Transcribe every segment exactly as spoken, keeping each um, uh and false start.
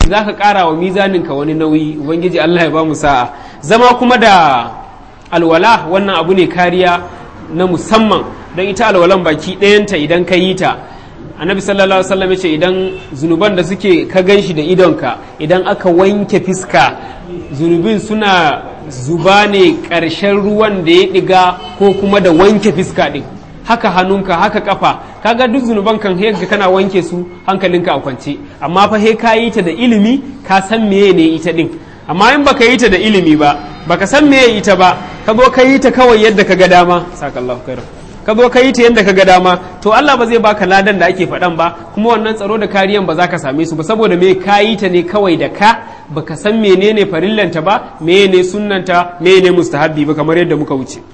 za ka ƙara wa mizaninka wani nauyi. Ubangiji Allah ya ba mu sa'a. Zama kuma da alwala wannan abu ne kariya na musamman, don ita alwalan baki ɗayanta idan ka yi ta, annabi sallallahu alaihi wasallam ya ce idan zunuban da suke ka gan shi da idonka, idan aka wanke fiska zunubin suna zuba ne ƙarshen ruwan da ya ɗiga ko kuma da wanke fiska ɗin, haka hannunka haka kafa, kaga duk zunuban kan he kana wanke su hankalinka a kwance. Amma fa he ka yi ta da ilimi, ka san meye ne ita ɗin. Amma in baka yi ta da ilimi ba, baka san meye ita ba, ka zo ka yi ta kawai yadda ka ga dama, sakallahu khairan, ka zo ka yi ta yadda ka ga dama, to Allah ba zai baka ladan da ake faɗan ba, kuma wannan tsaro da kariyan ba za ka same su ba, saboda me ka yi ta ne kawai da ka, baka san menene farillanta ba, menene sunnanta, menene mustahabbi ba, kamar yadda muka wuce.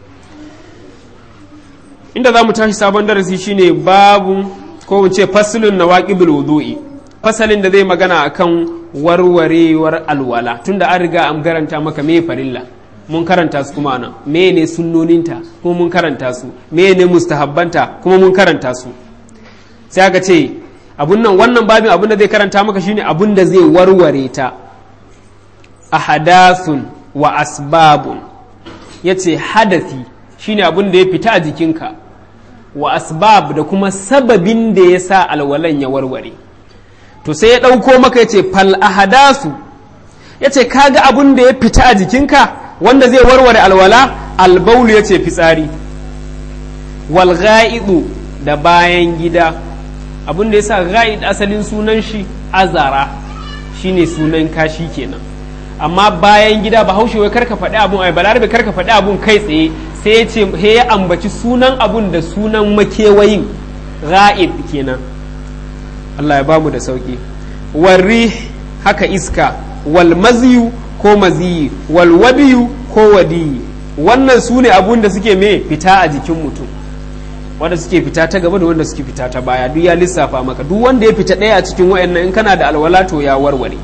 Inda za mu tashi sabon darasi shine babu ko mu ce faslun nawaqibul wudu'i, fasalin da zai magana akan warwarewar alwala, tunda an riga an garanta maka me farilla, mun karanta su kuma nan, me ne sunnoninta kuma mun karanta su, me ne mustahabbanta kuma mun karanta su. Sai aka ce abun nan, wannan babin abun da zai karanta maka shine abun da zai warware ta. Ahadathun wa asbabun, yace hadasi shine abun da ya fita a jikinka, wa asbab da kuma sababin da ya sa alwalan ya warware. To sai ya ɗauko maka ya ce fal ahadasu, ya ce kaga abun da ya fita a jikinka wanda zai warware alwala, albaulu ya ce fitsari, wal ga'idu da bayan gida. Abun da ya sa ga'id asalin sunan shi azara, shine sunan kashi kenan. Amma bayan gida ba haushe wai karka faɗi abun, ai balarabe karka faɗi abun kai tsaye, sai ya ce he ya ambaci sunan abun da sunan makewayin, ga'id kenan. Allah ya ba mu da sauki. Warri haka iska, wal maziyu ko maziyi, wal wabiyu ko wadiyi. Wannan su ne abun da suke me fita a jikin mutum, wanda suke fita ta gaba da wanda suke fita ta baya, duk ya lissafa maka. Duk wanda ya fita ɗaya a cikin wayannan in kana da alwala to ya warware.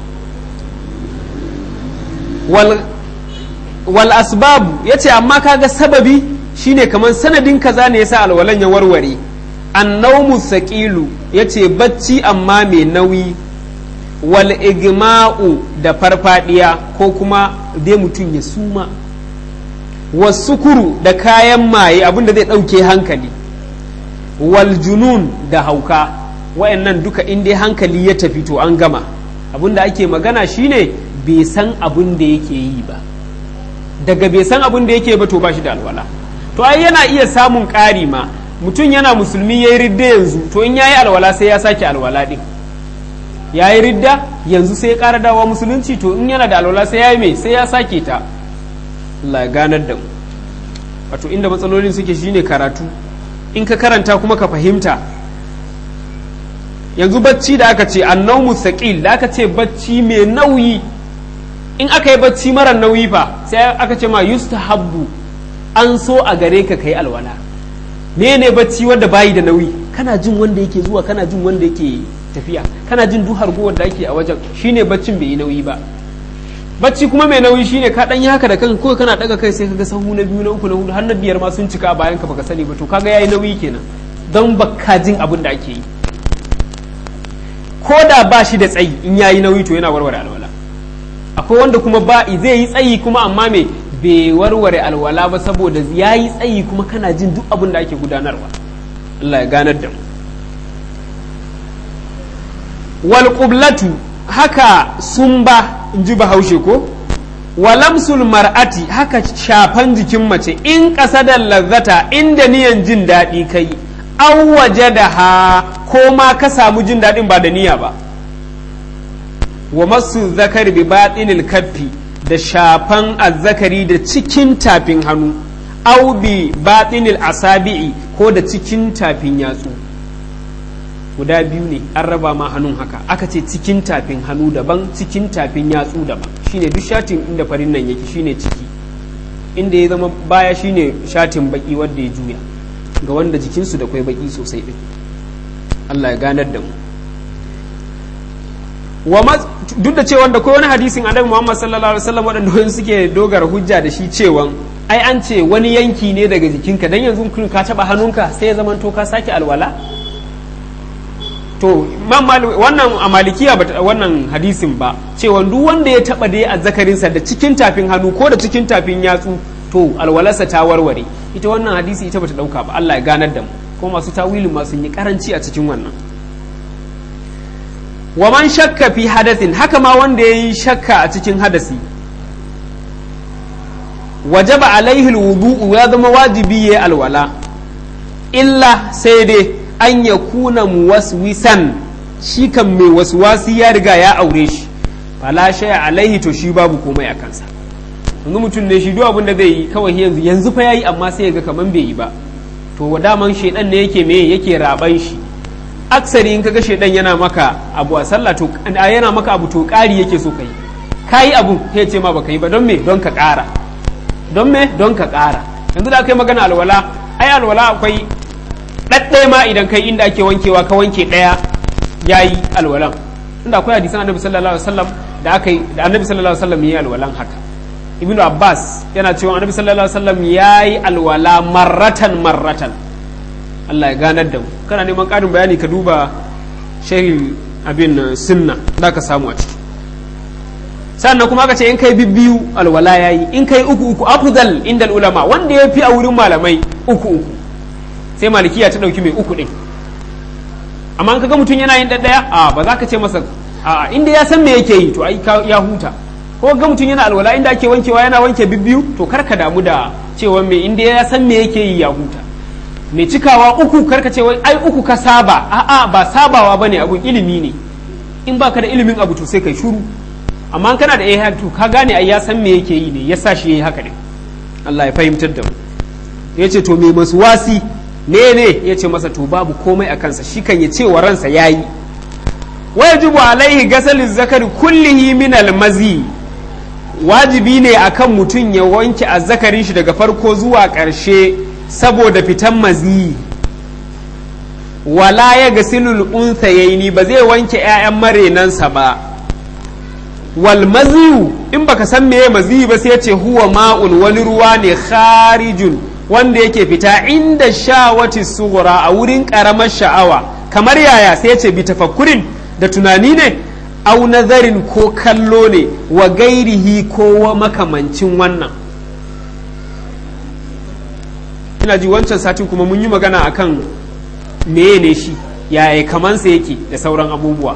Wal, wal asbabu yace amma kaga sababi shine kaman sanadin kaza ne yasa alwalan ya warware. Annaumu saqilu yace bacci amma mai nauyi, wal igma'u da farfadiya ko kuma dai mutum ya suma, wasukuru da kayan maye abinda zai dauke hankali, wal junun da hauka. Wayannan duka in dai hankali ya tafi to an gama. Abinda ake magana shine bai san abin da yake yi ba, daga bai san abin da yake ba to ba shi da alwala. To ai yana iya samun ƙari ma, mutum yana musulmi ya yi ridda yanzu, to in ya yi alwala sai ya sake alwala ɗin. Ya yi ridda yanzu sai ya ƙara dawa musulunci, to in yana da alwala sai ya yi mai, sai ya sake ta. Allah ganar da mu. Wato inda matsalolin suke shine karatu, in ka karanta kuma ka fahimta. Yanzu bacci da aka ce annaumu saqil, da aka ce bacci mai nauyi, in aka yi bacci mara nauyi fa sai aka ce ma yustahabbu, an so a gare ka kai alwala. Me ne bacci wanda bayi da nauyi, kana jin wanda yake zuwa, kana jin wanda yake tafiya, kana jin duk harguwar da ake a wajen, shine baccin bai yi nauyi ba. Bacci kuma mai nauyi shine ka dan yi haka da kanka, ko kana daga kai sai kaga sahu na biyu na uku na hudu har na biyar ma sun cika a bayan ka baka sani ba, to kaga yayi nauyi kenan, don baka jin abin da ake yi. Ko da ba shi da tsayi in yayi nauyi to yana warware alwala. Akwai wanda kuma ba zai yi tsayi kuma amma me bai warware alwala ba, saboda ya yi tsayi kuma kana jin duk abin da ake gudanarwa. Allah ya ganar da mu. Wal qublatu haka sumba in ji bahaushe ko, walamsul mar'ati haka shafan jikin mace, in qasadal lazzata inda niyan jin daɗi kai, aw wajadaha ko ma ka samu jin daɗin ba da niyya ba. Wa masu zakari bi batinil kaffi da shafan azzakari da cikin tafin hannu, au bi batinil asabi'i ko da cikin tafin yatsu. Guda biyu ne an raba ma hannun haka, aka ce cikin tafin hannu daban, cikin tafin yatsu daban. Shine duk shatin inda farin nan yake shine ciki, inda ya zama baya shine shatin baki wanda ya juya, ga wanda jikinsu da kwai baki sosai din. Allah ya ganar da mu. Duk da cewa da kai wani hadisin annabi Muhammad sallallahu alaihi wasallam wadanda wani suke dogara hujja da shi cewa ai an ce wani yanki ne daga jikinka, dan yanzu kun ka taba hannunka sai ya zama to ka sake alwala. to wannan a malikiya ba wannan hadisin ba cewa duk wanda ya taba dai azzakarinsa da cikin tafin hannu ko da cikin tafin yatsu to alwalarsa ta warware ita wannan hadisi ita bata dauka ba Allah ya ganar da mu ko masu tawilin ma sun yi karanci a cikin wannan wa man shakka fi hadathin haka ma wanda yayi shakka a cikin hadasi wajaba alaihi alwudu ya zama wajibi yayi alwala illa sai dai an ya kuna muwaswisan shi kan mai waswasi ya riga ya aure shi fala shaya alaihi to shi babu komai a kansa yanzu mutum ne shi duk abin da zai yi kawai yanzu yanzu fa yayi amma sai ya ga kaman bai yi ba to wadaman shedan ne yake me yake raban shi aksari in kaga shedan yana maka abu a sallah to yana maka abu to ƙari yake so kai kai abu sai ce ma baka yi ba don me don ka ƙara don me don ka ƙara yanzu da aka yi magana alwala ai alwala akwai ɗaɗɗaya ma idan kai inda ake wankewa ka wanke ɗaya ya yi alwalan inda akwai hadisan annabi sallallahu alaihi wasallam da aka yi da annabi sallallahu alaihi wasallam ya yi alwalan haka ibnu abbas yana cewa annabi sallallahu alaihi wasallam ya yi alwala marratan marratan Allah ya ganar da mu kana neman ƙarin bayani ka duba sharhi abin sunna da ka samu a ciki sannan kuma aka ce in kai bibbiyu alwala yayi in kai uku uku afdal inda ulama wanda ya fi a wurin malamai uku uku sai malikiya ta dauki mai uku din amma kaga mutum yana yin daddaya a ba za ka ce masa a inda ya san me yake yi to ai ya huta ko ga mutum yana alwala inda ake wankewa yana wanke bibbiyu to karka damu da cewa me inda ya san me yake yi ya huta mai cikawa uku karka ce wai ai uku ka saba a a ba sabawa bane abun ilimi ne in baka da ilimin abu to sai kai shuru amma kana da eh to ka gane ai ya san me yake yi ne yasa shi yayi haka ne Allah ya fahimtar da mu yace to me masu wasi ne ne ya ce masa to babu komai a kansa shi kan ya ce wa ransa ya yi wajibu alaihi gasalin zakari kullihi min almazi wajibi ne akan mutum ya wanke azzakarin shi daga farko zuwa ƙarshe saboda fitan mazi wala ya gasilul unsayaini ba zai wanke 'ya'yan marenansa ba wal maziyu in baka san meye mazi ba sai ya ce huwa ma'un wani ruwa ne kharijun wanda yake fita inda shawati sughra a wurin karamar sha'awa kamar yaya sai ce bi tafakkurin da tunani ne au nazarin ko kallo ne wa gairihi ko wa makamancin wannan ina ji wancan satin kuma mun yi magana akan meye ne shi yaya kamansa yake da sauran abubuwa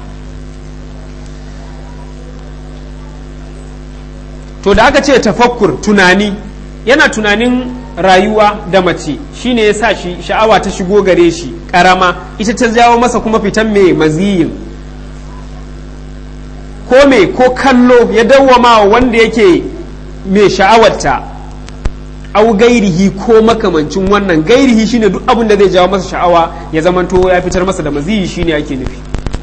to da aka ce tafakkur tunani yana tunanin rayuwa da mace shine ya sa shi sha'awa ta shigo gare shi karama ita ta jawo masa kuma fitan mai maziyin ko me ko kallo ya dawwama wanda yake mai sha'awarta au gairihi ko makamancin wannan gairihi shine duk abin da zai jawo masa sha'awa ya zamanto ya fitar masa da maziyi shine yake nufi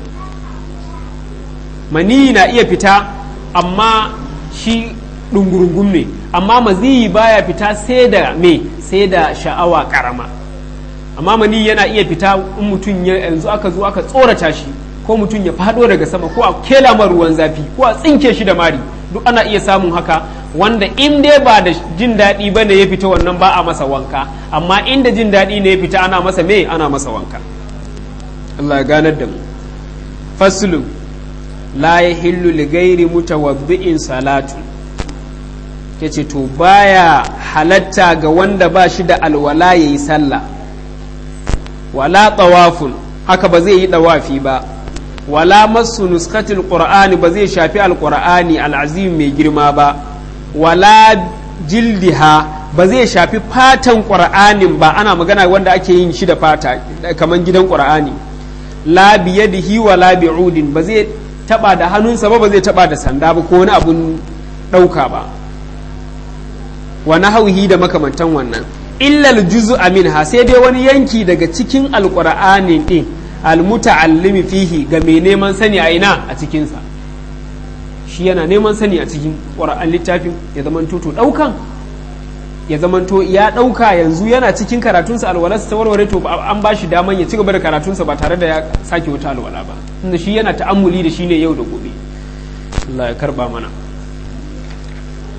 mani na iya fita amma shi dungurungum ne amma maziyi baya fita sai da me sai da sha'awa karama amma mani yana iya fita in mutum yanzu aka zo aka tsorata shi ko mutum ya fado daga sama ko a kela mar ruwan zafi ko a tsinke shi da mari duk ana iya samun haka wanda in dai ba da jin daɗi ba ne ya fita wannan ba a masa wanka amma inda jin daɗi ne ya fita ana masa me ana masa wanka Allah ya ganar da mu faslun la yahillu li ghairi mutawaddi'in salatu yace to baya halatta ga wanda ba shi da alwala yayi sallah wala tawafun haka ba zai yi dawafi ba wala masu nuskatil qur'ani ba zai shafi alqur'ani al'azim mai girma ba wala jildiha ba zai shafi fatan qur'anin ba ana magana wanda ake yin shi da fata kaman gidan qur'ani la biyadihi wala bi'udin ba zai taba da hannunsa ba ba zai taba da sanda ba ko wani abun dauka ba wa nahwihi da makamantan wannan illa al-juz'a minha sai dai wani yanki daga cikin alqur'ani din almuta'allimi fihi ga mai neman sani a ina a cikinsa shi yana neman sani a cikin ƙwararren littafin ya zamanto to ɗaukan ya zamanto ya ɗauka yanzu yana cikin karatunsa alwalarsa ta warware to an ba shi daman ya ci gaba da karatunsa ba tare da ya sake wata alwala ba tunda shi yana ta'ammuli da shi ne yau da gobe Allah ya karba mana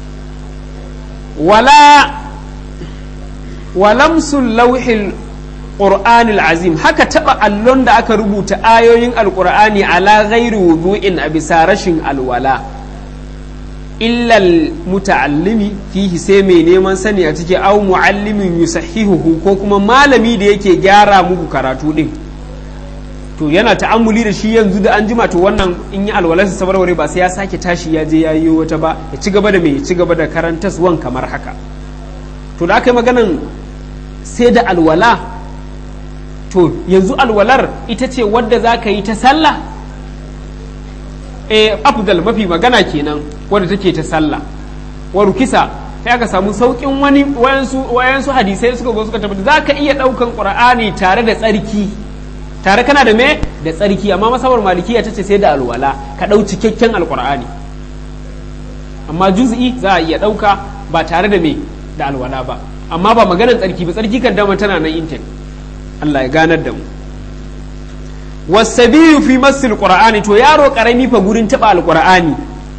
wala walamsul lauhil qur'anil azim haka taba allon da aka rubuta ayoyin alqur'ani ala ghairi wudu'in a bisa rashin alwala illal muta'allimi fihi sai mai neman sani a cikin au muallimin yusahihuhu ko kuma malami da yake gyara muku karatu din to yana ta'ammuli da shi yanzu da an jima to wannan in yi alwalarsa sabarware ba sai ya sake tashi ya je ya yi wata ba ya ci gaba da mai ya ci gaba da karantaswan kamar haka to da aka yi maganan sai da alwala to yanzu alwalar ita ce wadda za ka yi ta sallah e afdal mafi magana kenan wadda take ta sallah waru kisa sai aka samu saukin wani wayansu wayansu hadisai suka go suka tabbata za ka iya daukan qur'ani tare da tsarki tare kana da me da tsarki amma masabar malikiya tace sai da alwala ka dau cikakken alqur'ani amma juz'i za a iya dauka ba tare da me da alwala ba amma ba maganar tsarki ba tsarki kan dama tana nan intek Allah ya ganar da mu wasabiyu fi masil qur'ani to yaro karami fa gurin taba alqur'ani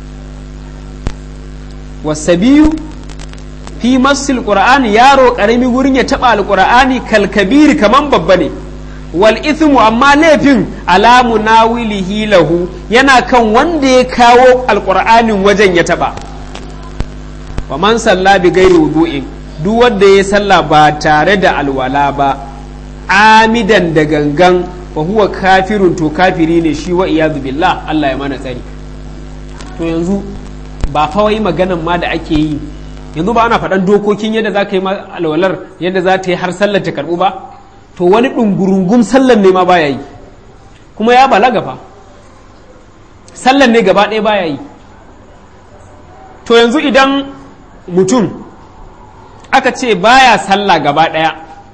wasabiyu fi masil qur'ani yaro karami gurin ya taba alqur'ani kal kabir kaman babba ne wal ithmu amma laifin ala munawilihi lahu yana kan wanda ya kawo alqur'anin wajen ya taba wa man salla bi ghairi wudu'in duk wanda ya salla ba tare da alwala ba amidan da gangan wa huwa kafirun to kafiri ne shi wa iyadu billah Allah ya mana tsari to yanzu ba fa wai maganan ma da ake yi yanzu ba ana faɗan dokokin yadda za ka yi alwalar yadda za ta yi har sallar ta karɓu ba to wani ɗungurungum sallar ne ma baya yi kuma ya balaga fa sallar ne gaba ɗaya baya yi to yanzu idan mutum aka ce baya sallah gaba ɗaya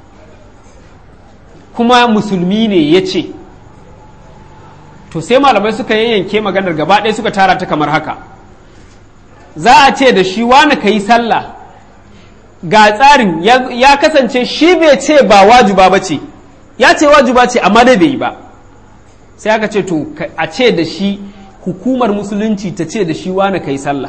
kuma musulmi ne ya ce to sai malamai suka yayyanke maganar gaba ɗaya suka tara ta kamar haka za a ce da shi wani ka yi sallah ga tsarin ya kasance shi bai ce ba wajiba ba ce ya ce wajiba ce amma dai bai yi ba sai aka ce to a ce da shi hukumar musulunci ta ce da shi wani ka yi sallah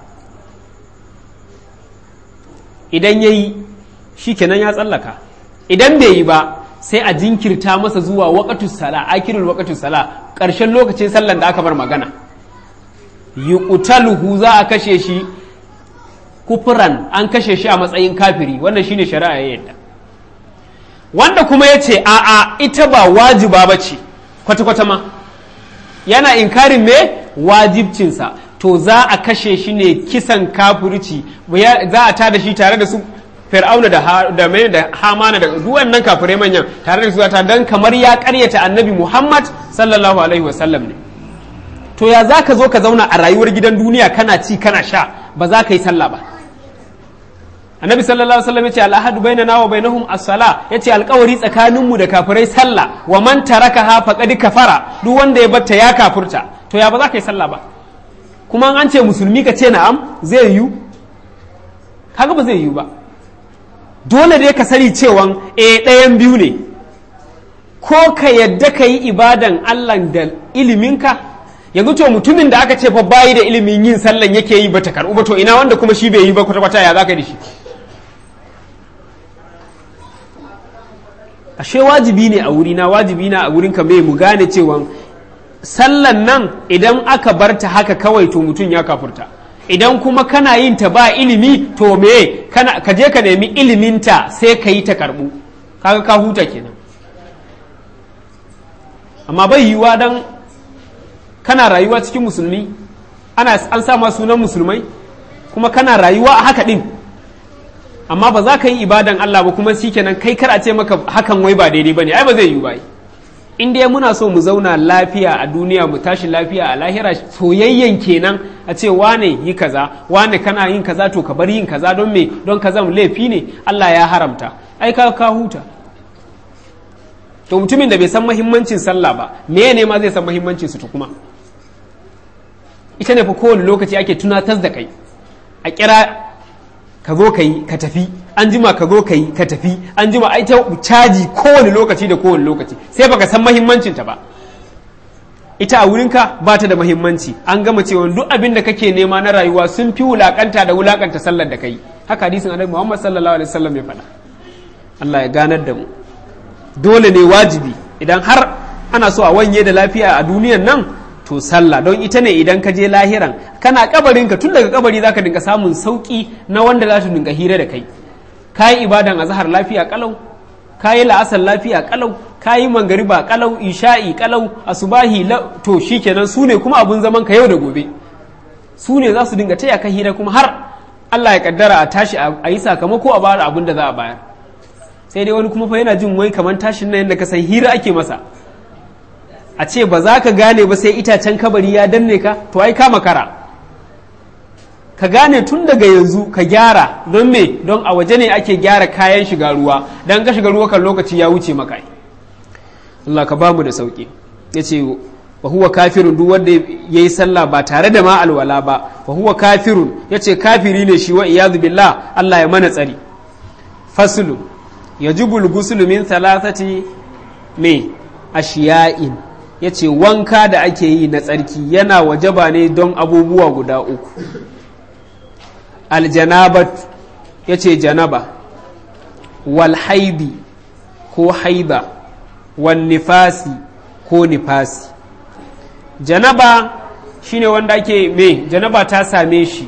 idan ya yi shi kenan ya tsallaka idan bai yi ba sai a jinkirta masa zuwa waƙatus sala akirul waƙatus sala ƙarshen lokacin sallan da aka bar magana yuqtaluhu za a kashe shi kufran an kashe shi a matsayin kafiri wannan shine shari'a ya yadda wanda kuma yace a a ita ba wajiba bace kwata kwata ma yana inkarin me wajibcinsa to za a kashe shi ne kisan kafirci za a tada shi tare da su fir'auna da da mai da hamana da duk wannan kafirai manyan tare da su ta dan kamar ya karyata annabi Muhammad sallallahu alaihi wasallam ne to ya za ka zo ka zauna a rayuwar gidan duniya kana ci kana sha ba za ka yi sallah ba annabi sallallahu alaihi wasallam ya ce al'ahadu bainana wa bainahum as-sala ya ce alƙawari tsakaninmu da kafirai sallah wa man tarakaha faqad kafara duk wanda ya batta ya kafurta to ya ba za ka yi sallah ba kuma an ce musulmi ka ce na'am zai yiwu kaga ba zai yiwu ba dole dai ka sani cewa eh ɗayan biyu ne ko ka yadda ka yi ibadan Allah da iliminka yanzu to mutumin da aka ce fa bayi da ilimin yin sallan yake yi bata karɓu ba to ina wanda kuma shi bai yi ba kwata-kwata ya zaka da shi ashe wajibi ne a wurina wajibi na a wurinka mai mu gane cewa sallan nan idan aka barta haka kawai to mutum ya kafurta idan kuma kana yin ta ba ilimi to me kana ka je ka nemi iliminta sai ka yi ta karɓu kaga ka huta kenan amma bai yiwa dan kana rayuwa cikin musulmi ana an sa ma sunan musulmai kuma kana rayuwa a haka din amma ba za ka yi ibadan Allah ba kuma shikenan kai kar a ce maka hakan wai ba daidai bane ai ba zai yi ba in dai muna so mu zauna lafiya a duniya mu tashi lafiya a lahira soyayyen kenan a ce wane yi kaza wane kana yin kaza to ka bar yin kaza don me don kaza laifi ne Allah ya haramta ai ka ka huta to mutumin da bai san muhimmancin sallah ba me ne ma zai san muhimmancin su to kuma ita ne fa kowane lokaci ake tunatar da kai a kira ka zo ka yi ka tafi an jima ka zo ka yi ka tafi an jima ai ta caji kowane lokaci da kowane lokaci sai baka san muhimmancin ta ba ita a wurinka ba ta da muhimmanci an gama cewa duk abin da kake nema na rayuwa sun fi wulakanta da wulakanta sallar da kai haka hadisin annabi Muhammad sallallahu alaihi wasallam ya faɗa Allah ya ganar da mu dole ne wajibi idan har ana so a wanye da lafiya a duniyan nan to sallah, don ita ne idan ka je lahiran kana kabarinka tun daga kabari zaka dinga samun sauki na wanda za su dinga hira da kai. Kayi ibadan azhar lafiya kalau, kayi la'asar lafiya kalau, kayi mangariba kalau, isha'i kalau, asubahi to shikenan su ne kuma abun zaman ka yau da gobe. Su ne za su dinga taya ka hira kuma har Allah ya kaddara a tashi a yi sakamako a bayar abin da za a bayar. Sai dai wani kuma fa yana jin wai kamar tashin nan yadda ka san hira ake masa. A ce ba za ka gane ba sai itacen kabari ya danne ka, to ai ka makara. Ka gane tun daga yanzu ka gyara, don me? Don a waje ne ake gyara kayan shiga ruwa, don ka shiga ruwa kan lokaci ya wuce maka. Allah ka bamu da sauki. Yace wa huwa kafirun, duk wanda yayi sallah ba tare da ma alwala ba, wa huwa kafirun, yace kafiri ne shi, wa iyadu billah, Allah ya mana tsari. Faslu yajibu al-ghuslu min thalathati me ashiya'in, yace wanka da ake yi na tsarki yana wajaba ne don abubuwa guda uku. Aljanabat, yace janaba, wal haidi ko haida, wal nifasi ko nifasi. Janaba shine wanda ake me janaba ta same shi,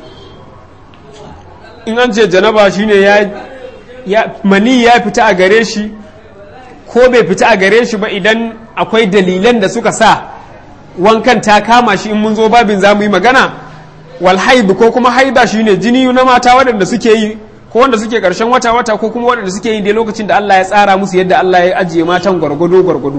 in an ce janaba shine ya, ya mani ya fita a gare shi ko bai fita a gare shi ba, idan akwai dalilan da suka sa wankan ta kama shi, in mun zo babin za mu yi magana. Wal haidu ko kuma haida shine jini na mata waɗanda suke yi ko wanda suke ƙarshen wata wata ko kuma waɗanda suke yi dai lokacin da Allah ya tsara musu yadda Allah ya ajiye matan gwargwado gwargwado.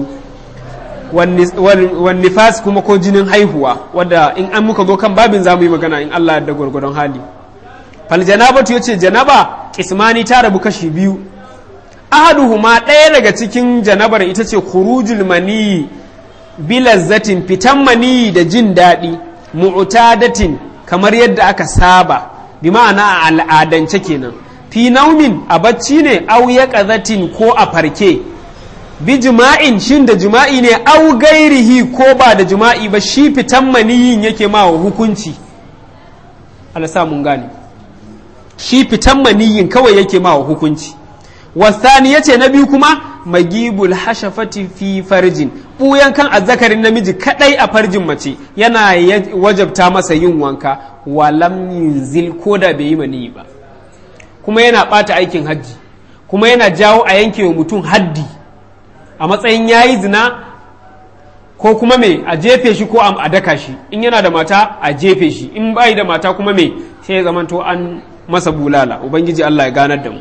Wan nifas kuma ko jinin haihuwa, wadda in an muka zo kan babin za mu yi magana in Allah da gwargwadon hali. Fal janabatu yace janaba kismani ta rabu kashi biyu. Ahaduhuma, ɗaya daga cikin janabar ita ce khurujul mani bilazzatin, fitan mani da jin daɗi, mu'tadatin kamar yadda aka saba, bi ma'ana a al'adance kenan. Fi naumin, a bacci ne, au yaqazatin ko a farke. Bi jima'in, shin da jima'i ne, au gairihi ko ba da jima'i ba, shi fitan maniyin yake ma wa hukunci. Allah sa mun gane. Shi fitan maniyin kawai yake ma wa hukunci. Wasani yace na biyu kuma magibul hashafati fi farjin, buyan kan azzakarin namiji kadai a farjin mace yana wajabta masa yin wanka, walam yunzil ko da bai yi mani ba, kuma yana bata aikin hajji, kuma yana jawo a yanke wa mutum haddi a matsayin yayi zina, ko kuma me a jefe shi ko a daka shi, in yana da mata a jefe shi, in bai da mata kuma me sai ya zamanto an masa bulala. Ubangiji Allah ya ganar da mu.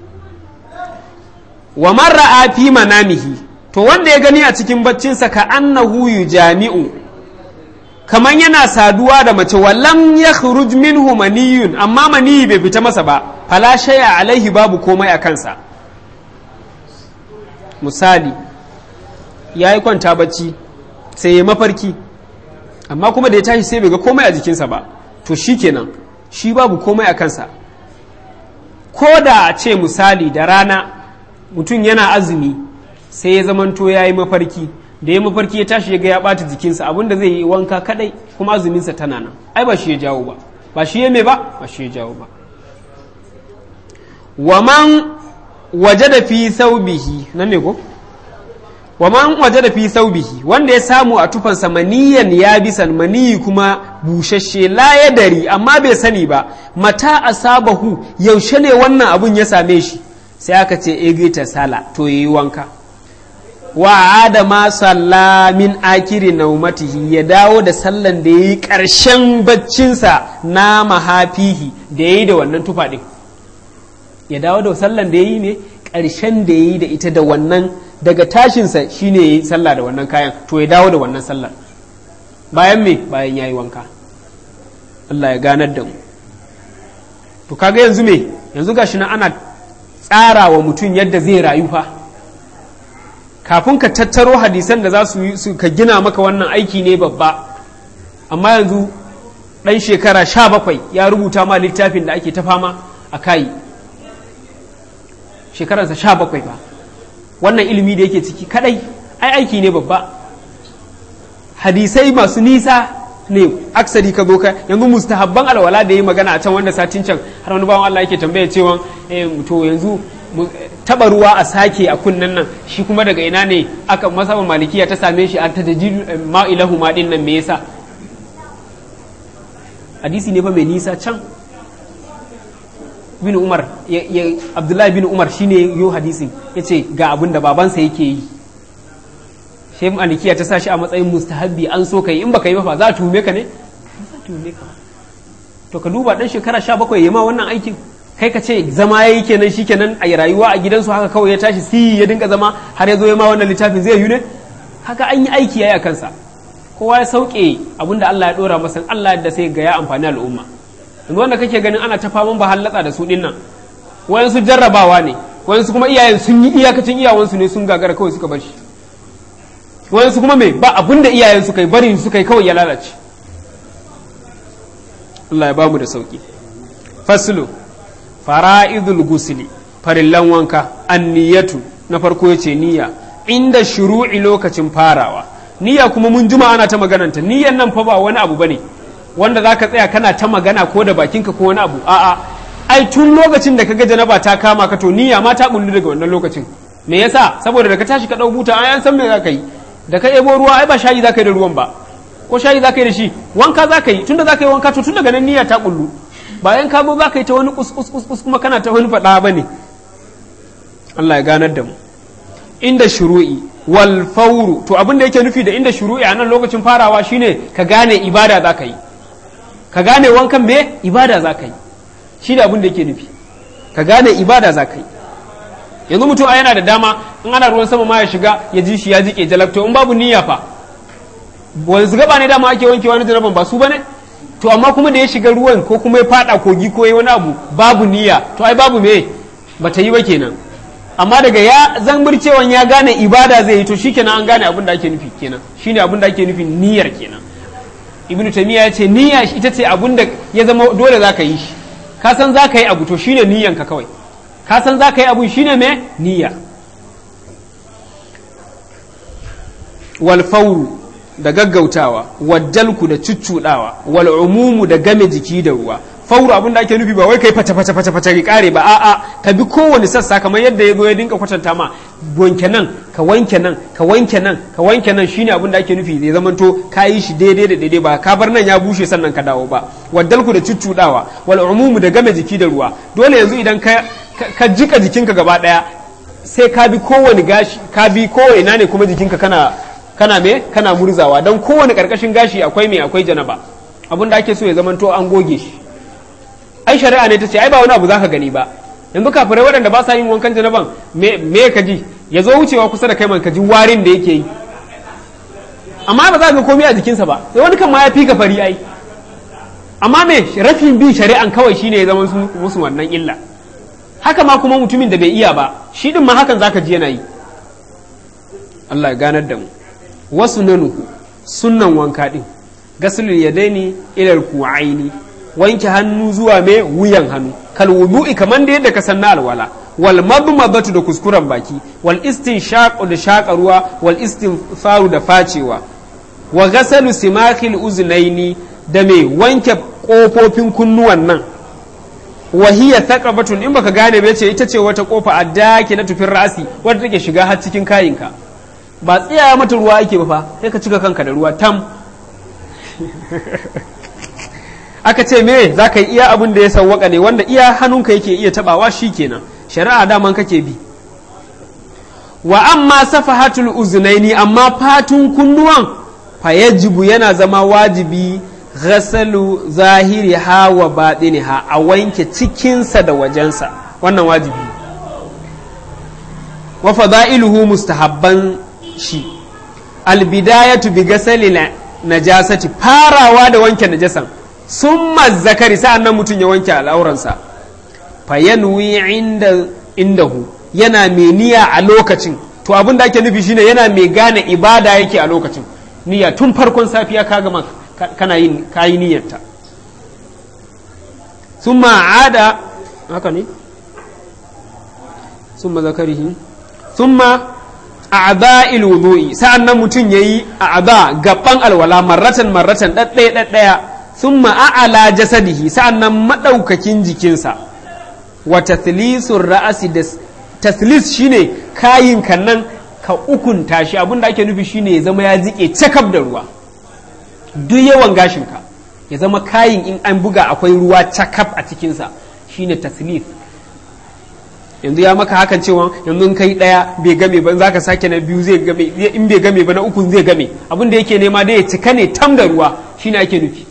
Wa man ra'a fi manamihi, to wanda ya gani a cikin baccinsa ka annahu yujami'u, kaman yana saduwa da mace, wallam yakhruj minhu maniyun, amma maniyi bai fita masa ba, fala shay'a alaihi, babu komai a kansa. Misali, yayi kwanta bacci sai ya mafarki, amma kuma da ya tashi sai bai ga komai a jikinsa ba, to shikenan shi babu komai a kansa. Ko da a ce misali da rana mutum yana azumi sai ya zamanto ya yi mafarki, da ya mafarki ya tashi ya ga ya ɓata jikinsa, abinda zai yi wanka kadai, kuma azuminsa tana nan. Ai ba shi ya jawo ba, ba shi ya mai ba, ba shi ya jawo ba. Waman waje da fi saubihi, nan ne ko? Waman waje da fi saubihi, wanda ya samu a tufansa maniyan ya bisan, maniyi kuma bushashe, la ya dari, amma bai sani ba, mata asabahu, yaushe ne wannan abun ya same shi, sai aka ce egita sala, to yi wanka. Wa adama salla min akiri naumatihi, ya dawo da sallan da ya yi ƙarshen baccinsa na mahafihi, da ya yi da wannan tufa ɗin. Ya dawo da sallan da ya yi ne ƙarshen da ya yi da ita, da wannan daga tashinsa shi ne ya yi sallah da wannan kayan, to ya dawo da wannan sallar. Bayan me? Bayan ya yi wanka. Allah ya ganar da mu. To kaga yanzu me? Yanzu gashi na ana tsara wa mutum yadda zai rayu fa. Kafin ka tattaro hadisan da za su ka gina maka wannan aiki ne babba, amma yanzu ɗan shekara sha bakwai ya rubuta ma littafin da ake ta fama a kayi. Shekaransa sha bakwai ba, wannan ilimi da yake ciki kadai ai aiki ne babba. Hadisai masu nisa ne aksari ka zo ka yanzu mustahabban alwala da yi magana a can, wanda satin can har wani bawan Allah yake tambaya cewa eh to yanzu taba ruwa a sake a kunnen nan shi kuma daga ina ne aka masaba malikiya ta same shi a tadajidu ma'ilahu ma din nan me yasa hadisi ne fa mai nisa can bin Umar ya Abdullahi bin Umar shine yo hadisin yace ga abin da babansa yake yi sai malikiya ta sashi a matsayin mustahabbi an so kai in baka yi ba fa za a tuhume ka ne za a tuhume ka to ka duba dan shekara sha bakwai yayi ma wannan aikin kai ka ce zama yayi kenan shikenan a rayuwa a gidansu haka kawai ya tashi si ya dinka zama har ya zo ya ma wannan littafin zai yi ne haka an yi aiki yayi a kansa kowa ya sauke abinda Allah ya dora masa Allah da sai ga ya amfani al'umma yanzu wanda kake ganin ana ta faman ba hallatsa da su dinnan wayansu jarrabawa ne wayansu kuma iyayen sun yi iyakacin iyawansu ne sun gagara kawai suka bar shi wayansu kuma me ba abinda iyayen su kai bari su kai kawai ya lalace Allah ya bamu da sauki faslu fara'idul gusli farillan wanka anniyatu na farko yace niyya inda shuru'i lokacin farawa niyya kuma mun juma ana ta magananta niyyan nan fa ba wani abu bane wanda zaka tsaya kana ta magana ko da bakinka ko wani abu a'a ai tun lokacin da kaga janaba ta kama ka to niyya ma ta bullu daga wannan lokacin me yasa saboda da ka tashi ka dau buta ai an san me zaka yi da ka ebo ruwa ai ba shayi zaka yi da ruwan ba ko shayi zaka yi da shi wanka zaka yi tunda zaka yi wanka to tun daga nan niyya ta bullu bayan ka zo zaka yi ta wani kus kus kus kuma kana ta wani fada bane Allah ya ganar da mu inda shuru'i wal fawru to abin da yake nufi da inda shuru'i a nan lokacin farawa shine ka gane ibada zaka yi ka gane wankan me ibada zaka yi shi da abin da yake nufi ka gane ibada zaka yi yanzu mutum a yana da dama in ana ruwan sama ma ya shiga ya ji shi ya jike jalabto in babu niyya fa wani gaba ne dama ake wanke wani jaraban ba su bane to amma kuma da ya shiga ruwan ko kuma ya fada kogi ko ya wani abu babu niyya to ai babu me bata yi ba kenan amma daga ya zambircewan ya gane ibada zai yi to shikenan an gane abin da ake nufi kenan shine abin da ake nufi niyyar kenan ibnu taymiya ya ce niyya ita ce abin da ya zama dole zaka yi shi ka san zaka yi abu to shine niyyan ka kawai ka san zaka yi abu shine me niyya wal fawru da gaggautawa wajjalku da cuccudawa wal umumu da game jiki da ruwa fauru abin da ake nufi ba wai kai fata fata fata fata kare ba a'a ka bi kowane sassa kamar yadda ya zo ya dinka kwatanta ma wanke nan ka wanke nan ka wanke nan ka wanke nan shine abin da ake nufi zai zamanto ka yi shi daidai da daidai ba ka bar nan ya bushe sannan ka dawo ba waddalku da cuccudawa wal umumu da game jiki da ruwa dole yanzu idan ka ka jika jikinka gaba daya sai ka bi kowane gashi ka bi kowane ina ne kuma jikinka kana kana me kana murzawa don kowane karkashin gashi akwai me akwai janaba abin da ake so ya zamanto an goge shi ai shari'a ne ta ce ai ba wani abu zaka gani ba yanzu kafirai waɗanda ba sa yin wankan janaban me me ka ji ya zo wucewa kusa da kai man ka ji warin da yake yi amma ba za ka komai a jikinsa ba sai wani kan ma ya fi ka fari ai amma me rafin bin shari'an kawai shine ya zama musu wannan illa haka ma kuma mutumin da bai iya ba shi din ma hakan zaka ji yana yi Allah ya ganar da mu wasu nanuhu sunnan wanka din gasulul yadaini ila ku'aini wanke hannu zuwa mai wuyan hannu kal wudu'i kaman da yadda ka san na alwala wal madmadatu da kuskuren baki wal istinshaq da shaƙa ruwa wal istinfaru da facewa wa ghasalu simakhil uznaini da mai wanke kofofin kunnuwan nan wa hiya thaqabatun in baka gane ba yace ita ce wata kofa addaki na tufin rasi wadda take shiga har cikin kayinka ba tsiyaya mata ruwa ake ba fa sai ka cika kanka da ruwa tam aka ce me za ka yi iya abin da ya sawwaka ne wanda iya hannunka yake iya tabawa shi kenan shari'a daman kake bi wa amma safahatul uznaini amma fatun kunnuwan fa yajibu yana zama wajibi ghasalu zahiriha wa batiniha a wanke cikinsa da wajensa wannan wajibi wa fada'iluhu mustahabban shi albidayatu bi ghasali najasati farawa da wanke najasan summa zakari sa'annan mutum ya wanke al'auransa fa yanwi inda indahu yana mai niyya a lokacin to abin da ake nufi shine yana mai gane ibada yake a lokacin niyya tun farkon safiya ka gama kana yin kayi niyyarta summa ada haka ne summa zakarihi summa a'dha'il wudu'i sa'annan mutum yayi a'dha gaban alwala marratan marratan daddaya daddaya thumma a'ala jasadihi sa'annan madaukakin jikinsa wa tathlisur ra'si da taslis shine kayin kan nan ka ukunta shi, abinda ake nufi shine ya zama ya jike cakab da ruwa, duk yawan gashinka ya zama kayin in an buga akwai ruwa cakab a cikinsa, shine taslis. yanzu ya maka hakan cewa yanzu kai daya bai game ba, zaka sake na biyu zai game, in bai game ba na uku zai game, abin da yake nema da ya cika ne tam da ruwa, shine ake nufi.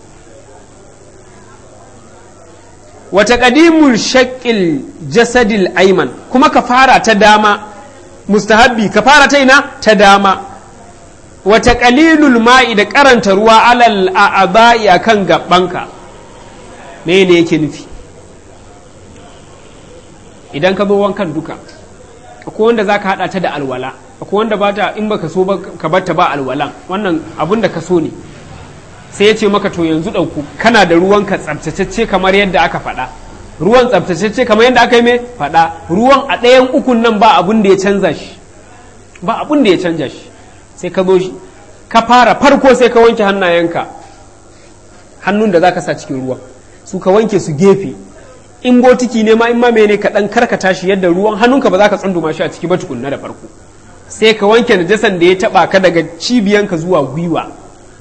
wa taqdimul shaqqil jasadil ayman, kuma ka fara ta dama, mustahabbi ka fara ta ina ta dama. wa taqlilul ma'i, da karanta ruwa alal a'ba'i akan gabanka. me ne yake nufi? idan ka zo wankan duka, akwai wanda za ka haɗa ta da alwala, akwai wanda ba ta, in baka so ba ka batta ba alwalan, wannan abun da ka so ne. sai ya ce maka to yanzu ɗauku kana da ruwanka tsabtacecce kamar yadda aka faɗa, ruwan tsabtacecce kamar yadda aka yi mai faɗa, ruwan a ɗayan ukun nan ba abun da ya canza shi, ba abun da ya canza shi. sai ka zo shi ka fara farko sai ka wanke hannayenka, hannun da za ka sa cikin ruwan su ka wanke su gefe, in botiki ne ma in ma mene ka dan karkata shi yadda ruwan hannunka ba za ka tsunduma shi a ciki ba tukunna da farko, sai ka wanke najasan da ya taba ka daga cibiyanka zuwa gwiwa.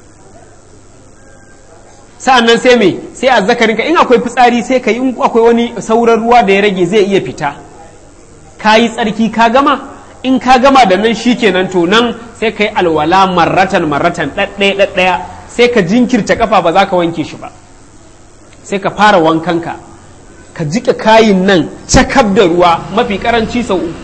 sa'annan sai me sai azzakarinka in akwai fitsari sai ka yi, in akwai wani sauran ruwa da ya rage zai iya fita, ka yi tsarki ka gama, in ka gama da nan shikenan, to nan sai ka yi alwala marratan marratan ɗaɗɗaya ɗaɗɗaya, sai ka jinkirta kafa ba za ka wanke shi ba, sai ka fara wankanka ka jika kayin nan cakab da ruwa mafi karanci sau uku.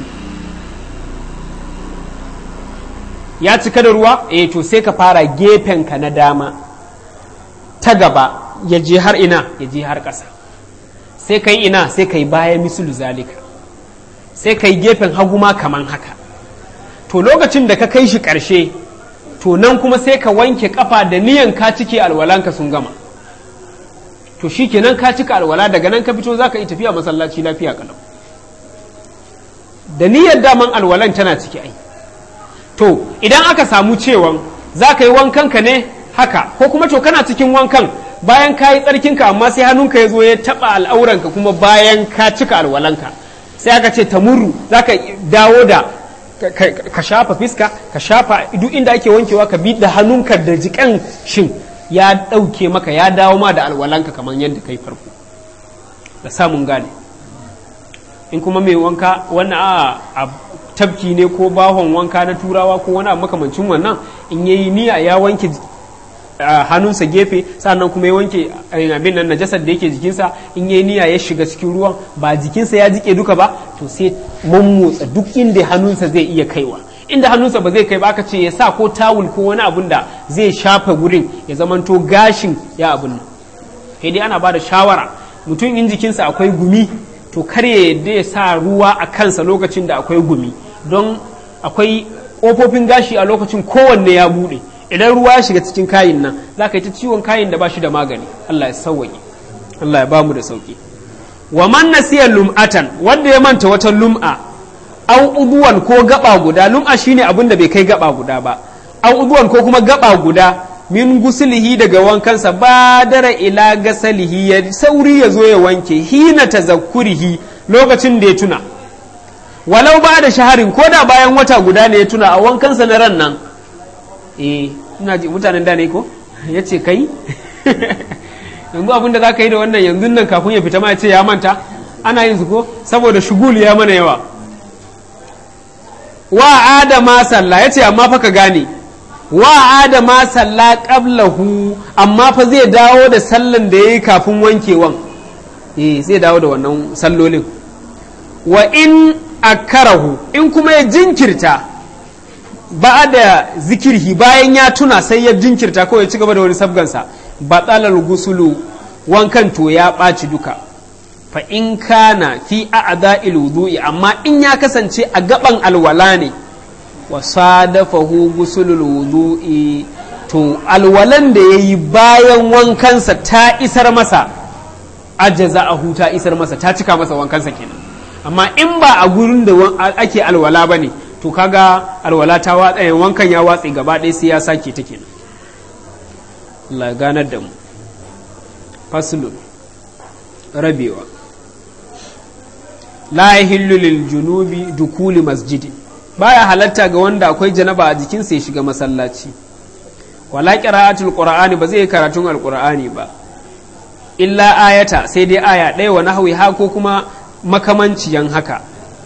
ya cika da ruwa eh to sai ka fara gefenka na dama ta gaba ya je har ina ya je har ƙasa, sai ka yi ina sai ka yi baya misulu zalika, sai ka yi gefen hagu ma kaman haka. to lokacin da ka kai shi ƙarshe, to nan kuma sai ka wanke kafa da niyan ka cike alwalanka sun gama, to shi kenan ka cika alwala, daga nan ka fito za ka yi tafiya masallaci lafiya kalau, da niyyar daman alwalan tana ciki ai. to idan aka samu cewan za ka yi wankanka ne haka, ko kuma to kana cikin wankan bayan ka yi tsarkinka amma sai hannunka ya zo ya taɓa al'auranka kuma bayan ka cika alwalanka, sai aka ce tamurru, za ka dawo da ka shafa fiska, ka shafa duk inda ake wankewa, ka bi da hannunka da jikan shin ya ɗauke maka, ya dawo ma da alwalanka kamar yadda kai farko, da samun gane. in kuma mai wanka wannan a tabki ne ko bahon wanka na turawa ko wani abu makamancin wannan, in yayi niyya ya wanke hannunsa gefe, sannan kuma ya wanke abin nan najasar da yake jikinsa, in yayi niyya ya shiga cikin ruwan ba jikinsa ya jike duka ba, to sai mummotsa duk inda hannunsa zai iya kaiwa, inda hannunsa ba zai kai ba aka ce ya sa ko tawul ko wani abun da zai shafa gurin ya zamanto gashin ya abun nan. sai dai ana ba da shawara mutum in jikinsa akwai gumi, to kar ya yadda ya sa ruwa a kansa lokacin da akwai gumi, don akwai ƙofofin gashi a lokacin kowanne ya buɗe, idan ruwa ya shiga cikin kayin nan za ka yi ta ciwon kayin da ba shi da magani. Allah ya sauwaƙe, Allah ya bamu da sauƙi. wa man nasiya lum'atan, wanda ya manta wata lum'a, au uduwan ko gaba guda, lum'a shine abin da bai kai gaba guda ba, au uduwan ko kuma gaba guda, min gusulihi daga wankansa, badara ila gasalihi, ya sauri ya zo ya wanke, hina tazakkurihi, lokacin da ya tuna, walau ba da shaharin, ko da bayan wata guda ne ya tuna a wankansa na ran nan. eh ina ji mutanen da ne ko ya ce kai yanzu abin da za ka yi da wannan yanzu nan kafin ya fita ma ya ce ya manta, ana yin su ko saboda shugul ya mana yawa. wa adama sallah, ya ce amma fa ka gane, wa adama sallah qablahu, amma fa zai dawo da sallan da yayi kafin wankewan, eh zai dawo da wannan sallolin. wa in akarahu, in kuma ya jinkirta ba da zikirhi, bayan ya tuna sai ya jinkirta ko ya ci gaba da wani sabgansa, batsalar gusulu, wankan to ya ɓaci duka. fa in kana fi a'dha'il wudu'i, amma in ya kasance a gaban alwala ne, wa sadafahu gusulul wudu'i, to alwalan da yayi bayan wankansa ta isar masa, ajza'ahu, ta isar masa, ta cika masa wankansa kenan. amma in ba a gurin da ake alwala bane, to kaga alwala ta watsa, wankan ya watsi gaba ɗaya sai ya sake ta kenan. Allah ganar da mu. faslun, rabewa. la yahillu lil junubi dukuli masjidi baya halatta ga wanda akwai janaba a jikinsa ya shiga masallaci wala qira'atul qur'ani ba zai karatun alqur'ani ba illa ayata sai dai aya ɗaya wa nahwi ha ko kuma makamanciyan haka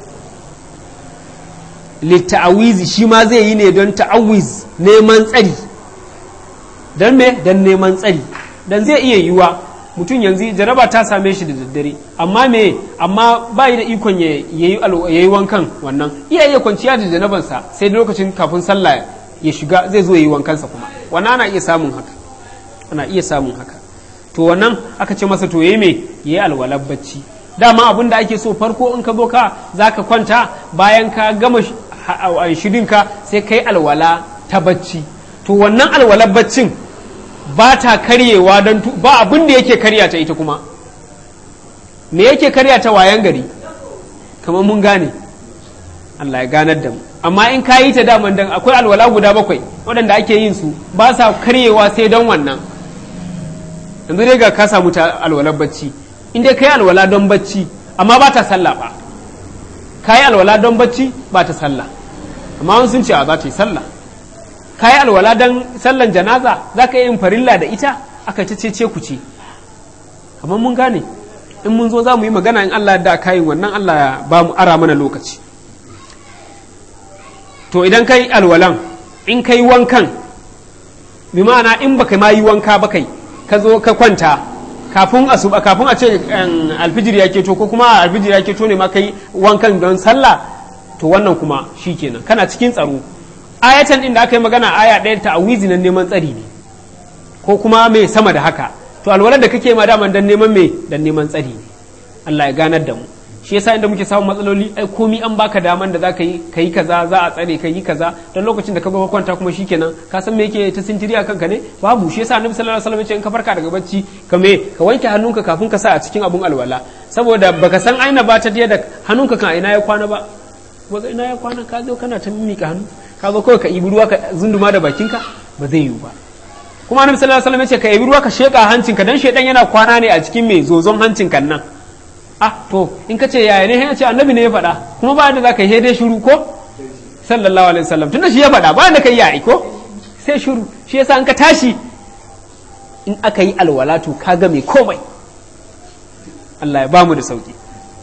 litta'awizi shi ma zai yi ne don ta'awiz neman tsari don me don neman tsari don zai iya yiwa mutum yanzu jaraba ta same shi da daddare amma me amma ba yi da ikon ya yi wankan wannan iya iya kwanciya da janabansa sai da lokacin kafin sallah ya shiga zai zo ya yi wankansa kuma wannan ana iya samun haka ana iya samun haka to wannan aka ce masa to yayi me yayi alwalar bacci dama abin da ake so farko in ka zo ka zaka kwanta bayan ka gama shirinka sai kai alwala ta bacci to wannan alwalar baccin ba ta karyewa don ba abin da yake karya ta ita kuma me yake karya ta wayan gari kamar mun gane Allah ya ganar da mu amma in ka yi ta daman dan akwai alwala guda bakwai waɗanda ake yin su ba sa karyewa sai don wannan yanzu dai ga ka samu ta alwalar bacci in dai ka yi alwala don bacci amma ba ta sallah ba ka yi alwala don bacci ba ta sallah amma wani sun ce a za ta yi sallah ka yi alwala don sallan janaza za ka yi yin farilla da ita aka ta ce ku ce amma mun gane in mun zo za mu yi magana in Allah da kayin wannan Allah ya ba mu ara mana lokaci to idan ka yi alwalan in ka yi wankan bi ma'ana in baka ma yi wanka ba kai ka zo ka kwanta kafin asuba kafin a ce alfijir ya keto ko kuma alfijir ya keto ne ma kai wankan don sallah to wannan kuma shikenan kana cikin tsaro ayatan din da aka yi magana aya ɗaya ta awizi nan neman tsari ne ko kuma mai sama da haka to alwalar da kake ma daman dan neman me dan neman tsari ne Allah ya ganar da mu shi yasa inda muke samun matsaloli ai komi an baka daman da zaka yi kai kaza za a tsare kai yi kaza dan lokacin da ka ga kwanta kuma shikenan ka san me yake ta sintiri a kanka ne babu shi yasa annabi sallallahu alaihi wasallam ya ce in ka farka daga bacci ka me ka wanke hannunka kafin ka sa a cikin abun alwala saboda baka san aina ba ta da hannunka kan ina ya kwana ba ba ina ya kwana ka zo kana ta mimika hannu ka zo kawai ka ibi ruwa ka zunduma da bakinka ba zai yiwu ba kuma annabi sallallahu alaihi wasallam ya ce ka ibi ruwa ka sheka hancinka dan shedan yana kwana ne a cikin me zozon hancinka nan ah to in ka ce yaya ne ya ce annabi ne ya faɗa kuma ba da za ka yi dai shiru ko sallallahu alaihi wasallam tunda shi ya faɗa ba da kai yayi ko sai shiru shi yasa an ka tashi in aka yi alwala to ka ga mai komai Allah ya ba mu da sauki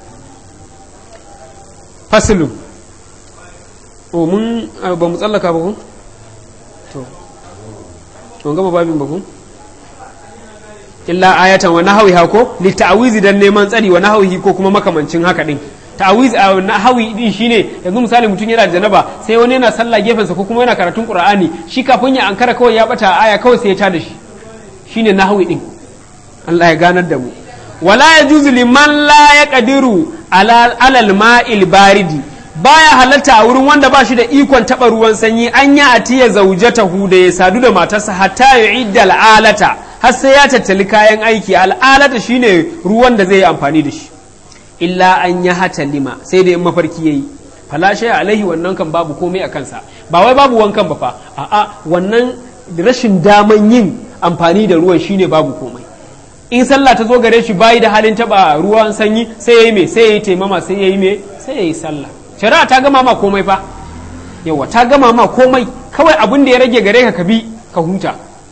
fasilun o mun ba mu tsallaka ba ku to to gaba babin ba ku illa ayatan wa nahwiha ko li ta'wizi dan neman tsari wa nahwihi ko kuma makamancin haka din ta'wiz a nahwi din shine yanzu misali mutun yana da janaba sai wani yana sallah gefensa ko kuma yana karatun qur'ani shi kafin ya ankara kawai ya bata aya kawai sai ya tada shi shine nahwi din Allah ya ganar da mu wala yajuzu liman la yaqdiru ala alal ma'il baridi baya halatta a wurin wanda ba shi da ikon taba ruwan sanyi an ya atiya zaujatahu da ya sadu da matarsa hatta yu'idda al'alata har sai ya tattali kayan aiki al'alata shine ruwan da zai yi amfani da shi illa an ya hata lima sai da in mafarki yayi fala shay alaihi wannan kan babu komai a kansa ba wai babu wankan ba fa a'a wannan rashin daman yin amfani da ruwan shine babu komai in sallah ta zo gare shi bayi da halin taba ruwan sanyi sai yayi me sai yayi taimama sai yayi me sai yayi sallah shari'a ta gama ma komai fa yawa ta gama ma komai kawai abin da ya rage gare ka ka bi ka huta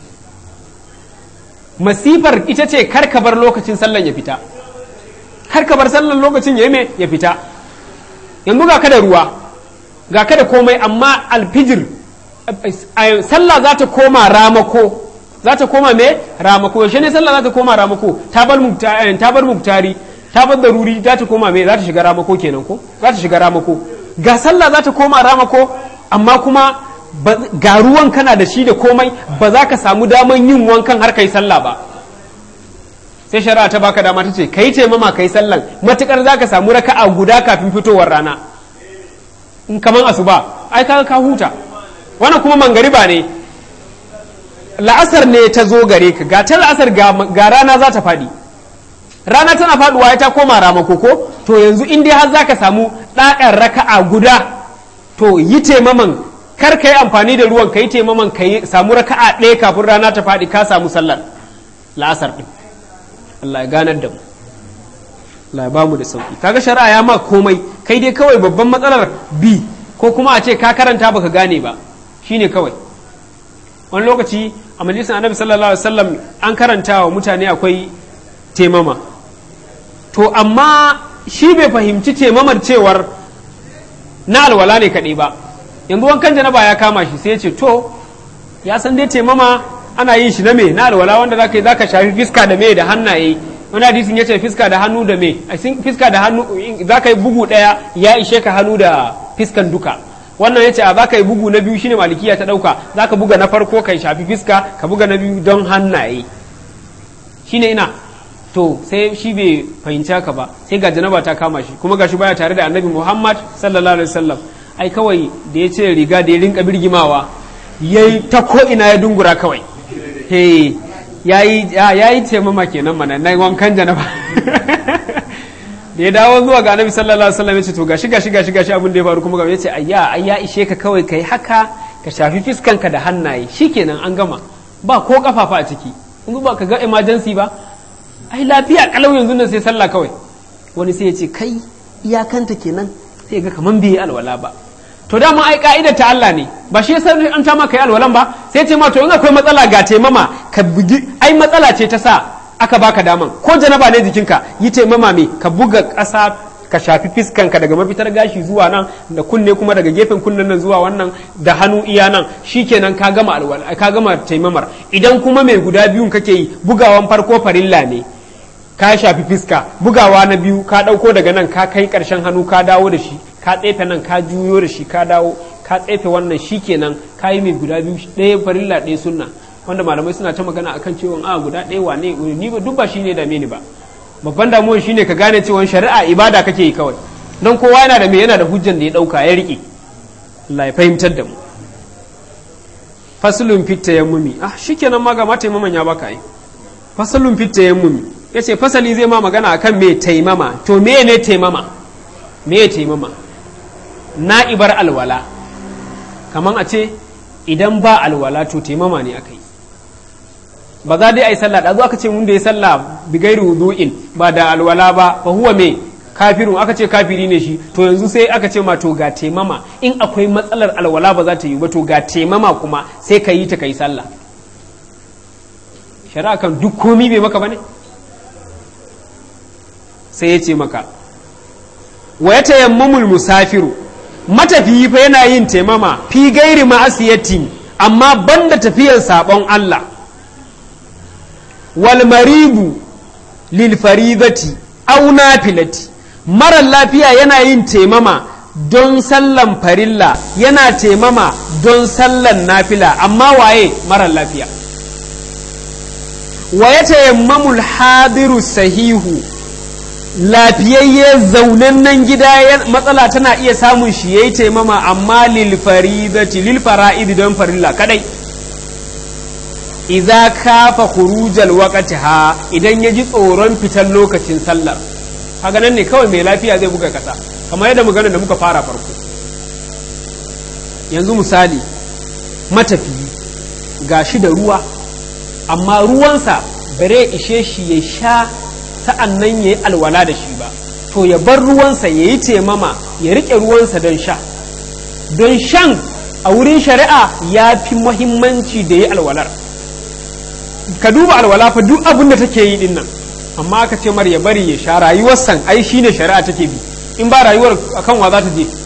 masifar ita ce kar ka bar lokacin sallan ya fita kar ka bar sallan lokacin ya me ya fita yanzu ga ka da ruwa ga ka da komai amma alfijir sallah za ta koma ramako za ta koma me ramako yaushe ne sallah za ta koma ramako ta bar muktari ta bar muktari ta bar daruri za ta koma me za ta shiga ramako kenan ko za ta shiga ramako ga sallah za ta koma ramako amma kuma ga ruwan kana da shi da komai ba za ka samu daman yin wankan har kai sallah ba sai shari'a ta baka dama ta ce kai taimama kai sallan matukar za ka samu raka'a guda kafin fitowar rana in kaman asuba ai ka ka huta wannan kuma mangariba ne la'asar ne ta zo gare ka ga ta la'asar ga rana za ta fadi rana tana faduwa ta koma ramako ko to yanzu in dai har za ka samu ɗaɗar raka'a guda to yi taimaman kar ka yi amfani da ruwan ka yi taimaman ka yi samu raka'a ɗaya kafin rana ta faɗi ka samu sallar la'asar ɗin Allah ya ganar da mu Allah ba mu da sauki. Kaga shari'a ya ma komai, kai dai kawai babban matsalar bi ko kuma a ce ka karanta baka gane ba shine kawai. Wani lokaci a majalisar Annabi sallallahu alaihi wasallam an karanta wa mutane akwai temama, to amma shi bai fahimci temamar cewar na alwala ne kaɗai ba. Yanzu wankan janaba ya kama shi sai ya ce to ya san dai temama ana yin shi na me na alwala wanda zaka yi zaka shafi fiska da me da hannaye. Wani hadisin yace fiska da hannu da me, a fiska da hannu zaka yi bugu daya ya ishe ka hannu da fiskan duka. Wannan yace a zaka yi bugu na biyu shine malikiya ta dauka, zaka buga na farko kai shafi fiska ka buga na biyu don hannaye shine ina. To sai shi bai fahimci haka ba, sai ga janaba ta kama shi kuma gashi baya tare da Annabi Muhammad sallallahu alaihi wasallam. Ai kawai da ya ce riga da ya rinka birgimawa yayi ta ko ina ya dungura kawai. Hey, yayi yayi ce mama kenan mana nayi wankan janaba. Da ya dawo zuwa ga Annabi sallallahu alaihi wasallam ya ce to gashi gashi gashi gashi abin da ya faru kuma ga ya ce ayya ai ya ishe ka kawai kai haka ka shafi fiskanka da hannaye shikenan an gama ba ko kafafa a ciki. In ba ka ga emergency ba ai lafiya kalau yanzu nan sai sallah kawai. Wani sai ya ce kai iyakanta kenan sai ga kaman bai alwala ba. To dama ai ka'idar ta Allah ne ba shi yasa an ta maka yi alwalan ba sai ce ma to in akwai matsala ga taimama ka bugi ai matsala ce ta sa aka baka daman ko janaba ne jikinka yi taimama me ka buga ƙasa ka shafi fiskanka daga mafitar gashi zuwa nan da kunne kuma daga gefen kunnen nan zuwa wannan da hannu iya nan shikenan ka gama alwala ka gama taimamar. Idan kuma mai guda biyun kake yi bugawan farko farilla ne ka shafi fiska, bugawa na biyu ka ɗauko daga nan ka kai ƙarshen hannu ka dawo da shi ka tsefe nan ka juyo da shi ka dawo ka tsefe wannan shikenan ka yi mai guda biyu ɗaya farilla ɗaya sunna, wanda malamai suna ta magana akan cewa a guda ɗaya wane ni ba duk ba shine da ni ba. Babban damuwar shine ka gane cewa shari'a ibada kake yi kawai, don kowa yana da me yana da hujjan da ya ɗauka ya riƙe. Allah ya fahimtar da mu. Faslun fit tayammumi, ah shikenan ma ga ma taimaman ya baka yi. Faslun fit tayammumi yace fasali zai ma magana akan me taimama. To me ne taimama? Me taimama? Na'ibar alwala, kaman a ce idan ba alwala to taimama ne aka yi. Ba za dai a yi sallah da zo aka ce mun da ya sallah bigairu wudu'in ba da alwala ba fa huwa me kafirun, aka ce kafiri ne shi. To yanzu sai aka ce ma to ga taimama in akwai matsalar alwala ba za ta yi ba to ga taimama kuma sai ka yi ta kai sallah. Shari'a kan duk komi bai maka bane? Sai ya ce maka wa ya tayammamul musafiru, matafiyi fa yana yin taimama fi gairi ma'asiyatin amma banda tafiyar sabon Allah. Wal maribu lil faridati aw nafilati, mara lafiya yana yin taimama don sallan farilla yana taimama don sallan nafila, amma waye mara lafiya. Wa ya tayammamul hadiru sahihu, lafiyayye zaunannen gida matsala tana iya samun shi yayi taimama amma lil faridati lil fara'id don farilla kadai. Idza kafa khurujal waqtiha, idan yaji tsoron fitan lokacin sallar, kaga nan ne kawai mai lafiya zai buga kasa kamar yadda magana da muka fara farko. Yanzu misali matafiyi gashi da ruwa amma ruwansa bare ishe shi ya sha sa'an nan ya yi alwala da shi ba, to ya bar ruwansa ya yi taimama ya riƙe ruwansa don sha. Don shan a wurin shari'a ya fi muhimmanci da ya alwalar. Ka duba alwala fa duk abin da take yi din nan, amma aka ce mar ya bari ya sha rayuwar san ai shine shari'a take bi. In ba rayuwar akan wa za ta je?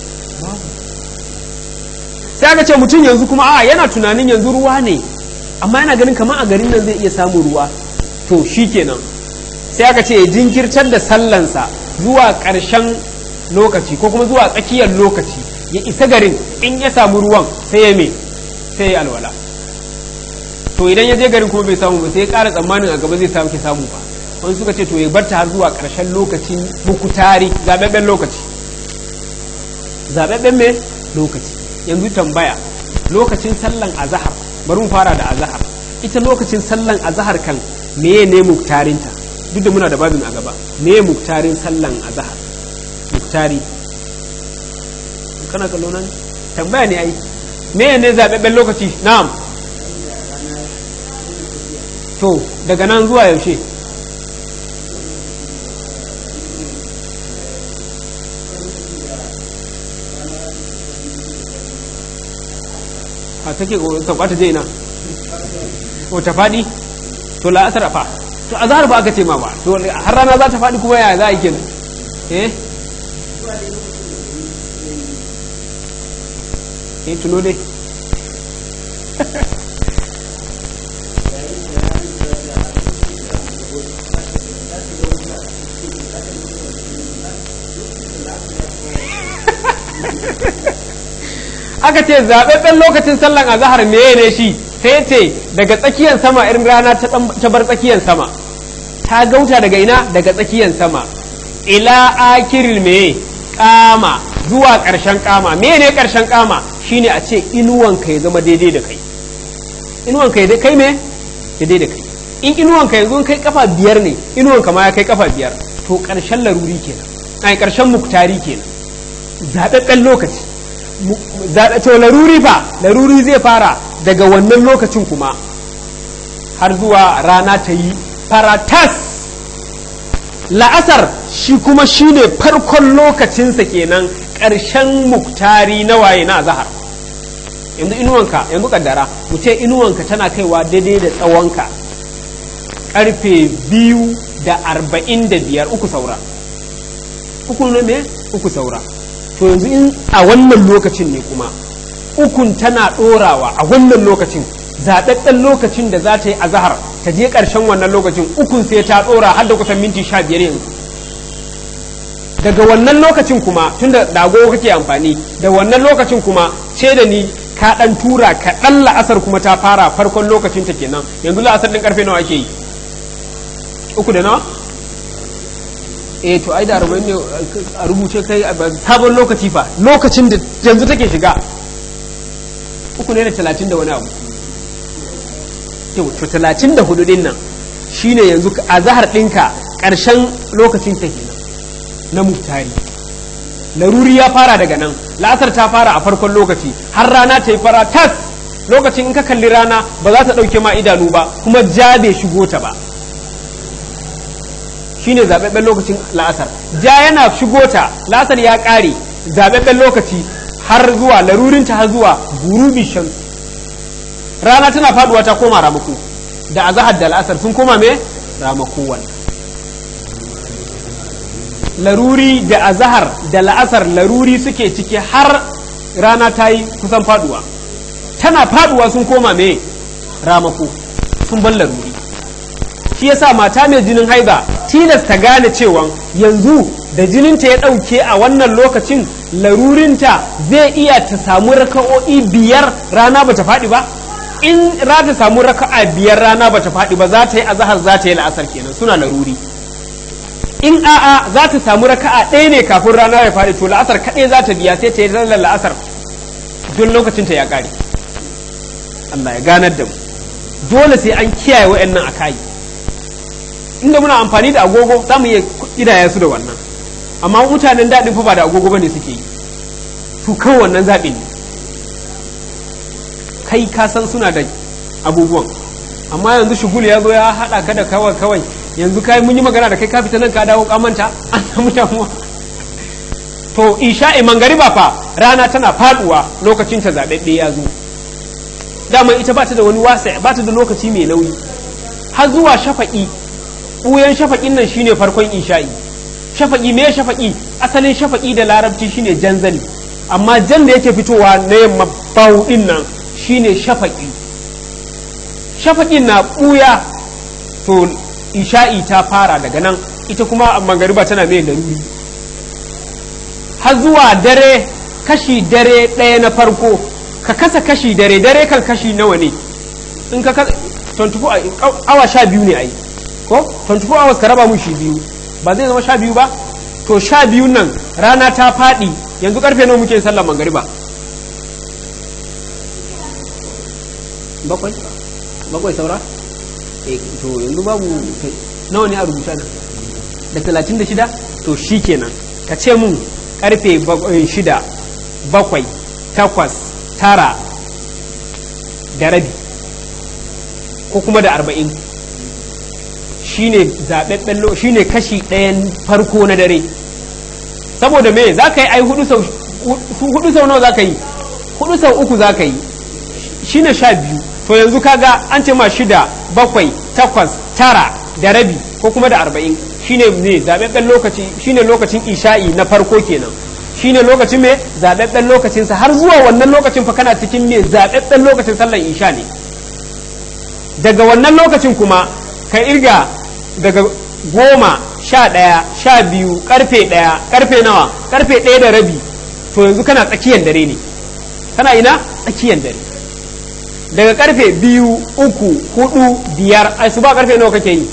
Sai aka ce mutum yanzu kuma a yana tunanin yanzu ruwa ne, amma yana ganin kamar a garin nan zai iya samun ruwa, to shikenan sai aka ce ya jinkirtar da sallansa zuwa ƙarshen lokaci ko kuma zuwa tsakiyar lokaci ya isa garin, in ya samu ruwan sai ya me sai ya alwala. To idan ya je garin kuma bai samu ba sai ya ƙara tsammanin a gaba zai samu ke samu ba, wani suka ce to ya barta har zuwa ƙarshen lokacin mukutari, zaɓaɓɓen lokaci zaɓaɓɓen me lokaci. Yanzu tambaya, lokacin sallan azahar, bari mu fara da azahar. Ita lokacin sallan azahar kan meye ne muktarinta? Duk da muna da babin a gaba, meye muktarin sallan azahar? Muktari kana kallo nan tambaya ne ai, meye ne zaɓaɓɓen lokaci? Na'am. To daga nan zuwa yaushe? take sauka ta je ina ko ta faɗi to la'asar fa to azhar ba aka ce ma ba to har rana za ta faɗi kuma ya za a yi kenan eh eh tuno dai aka ce zaɓaɓɓen lokacin sallan azahar meye ne shi sai ce daga tsakiyar sama irin rana ta bar tsakiyar sama ta gauta daga ina daga tsakiyar sama ila akiril meye kama zuwa ƙarshen kama meye ne ƙarshen kama shine a ce inuwanka ya zama daidai da kai inuwanka ya kai me daidai da kai in inuwanka yanzu kai kafa biyar ne inuwanka ma ya kai kafa biyar to ƙarshen laruri kenan ai ƙarshen muktari kenan zaɓaɓɓen lokaci to laruri fa laruri zai fara daga wannan lokacin kuma har zuwa rana ta yi faratas la'asar shi kuma shine farkon lokacinsa kenan ƙarshen muktari na waye na zahar yanzu inuwanka yanzu kaddara mu ce inuwanka tana kaiwa daidai da tsawonka karfe biyu da arba'in da biyar uku saura uku ne me uku saura to yanzu in a wannan lokacin ne kuma ukun tana ɗorawa a wannan lokacin zaɗaɗɗen lokacin da za ta yi azahar ta je ƙarshen wannan lokacin ukun sai ta ɗora har da kusan minti sha biyar yanzu daga wannan lokacin kuma tun da dago kake amfani da wannan lokacin kuma ce da ni ka ɗan tura ka ɗan la'asar kuma ta fara farkon lokacin ta kenan yanzu la'asar ɗin ƙarfe nawa ake yi uku da nawa eh to ai da arba'in ne a rubuce kai sabon lokaci fa lokacin da yanzu take shiga uku ne da talatin da wani abu to talatin da hudu din nan shine yanzu a zahar ɗinka ƙarshen lokacin ta kenan na muktari laruri ya fara daga nan la'asar ta fara a farkon lokaci har rana ta yi fara tas lokacin in ka kalli rana ba za ta ɗauke ma idanu ba kuma ja bai shigo ta ba shine zaɓaɓɓen lokacin la'asar ja yana shigo ta la'asar ya ƙare zaɓaɓɓen lokaci har zuwa larurinta har zuwa gurubi shamsi rana tana faduwa ta koma ramaku da azahar da la'asar sun koma me ramaku wannan laruri da azahar da la'asar laruri suke ciki har rana ta yi kusan faduwa tana faduwa sun koma me ramaku sun ban laruri shi yasa mata mai jinin haiza tilasta gane cewa yanzu da jininta ya ɗauke a wannan lokacin larurinta zai iya ta samu raka'o'i biyar rana bata faɗi ba in za ta samu raka'a biyar rana bata faɗi ba za ta yi azahar za ta yi la'asar kenan suna laruri in a'a za ta samu raka'a ɗaya ne kafin rana ya faɗi to la'asar kaɗai za ta biya sai ta yi zallar la'asar don lokacinta ya ƙare Allah ya ganar da mu dole sai an kiyaye wa'annan a kayi inda muna amfani da agogo za mu iya kidaya su da wannan amma mutanen daɗin fa ba da agogo bane suke yi su kan wannan zaɓin ne kai ka san suna da abubuwan amma yanzu shugul ya zo ya haɗa ka da kawai kawai yanzu kai mun yi magana da kai ka fita nan ka dawo kamanta an samu damuwa to isha'i mangariba fa rana tana faduwa lokacin ta zaɓaɓɓe ya zo dama ita ba ta da wani wasa ba ta da lokaci mai nauyi har zuwa shafa'i ɓuyan shafaƙin nan shine farkon isha'i shafaƙi me shafaƙi asalin shafaƙi da larabci shine janzali amma jan da yake fitowa na yamma bauɗin nan shine shafaƙi shafaƙin na ɓuya to isha'i ta fara daga nan ita kuma magariba tana mai laruri har zuwa dare kashi dare ɗaya na farko ka kasa kashi dare dare kan kashi nawa ne in ka kasa awa sha biyu ne a yi ko twenty-four hours ka raba mun shi biyu ba zai zama sha biyu ba to sha biyu nan rana ta faɗi yanzu karfe nawa muke sallar magariba bakwai bakwai saura eh to yanzu babu nawa ne a rubuta nan da talatin da shida to shi kenan ka ce mun karfe shida bakwai takwas tara da rabi ko kuma da arba'in shine zaɓaɓɓen shine kashi ɗayan farko na dare saboda me za ka yi ai hudu sau hudu sau nawa za ka yi hudu sau uku za ka yi shine sha biyu. To yanzu kaga an ce ma shida bakwai takwas tara da rabi ko kuma da arba'in shine ne zaɓaɓɓen lokaci, shine lokacin isha'i na farko kenan, shine lokacin mai zaɓaɓɓen lokacinsa har zuwa wannan lokacin fa kana cikin mai zaɓaɓɓen lokacin sallar isha ne. Daga wannan lokacin kuma ka irga daga goma sha ɗaya sha biyu karfe ɗaya karfe nawa karfe ɗaya da rabi, to yanzu kana tsakiyar dare ne, kana ina tsakiyar dare. Daga karfe biyu uku hudu biyar ai su ba karfe nawa kake yi?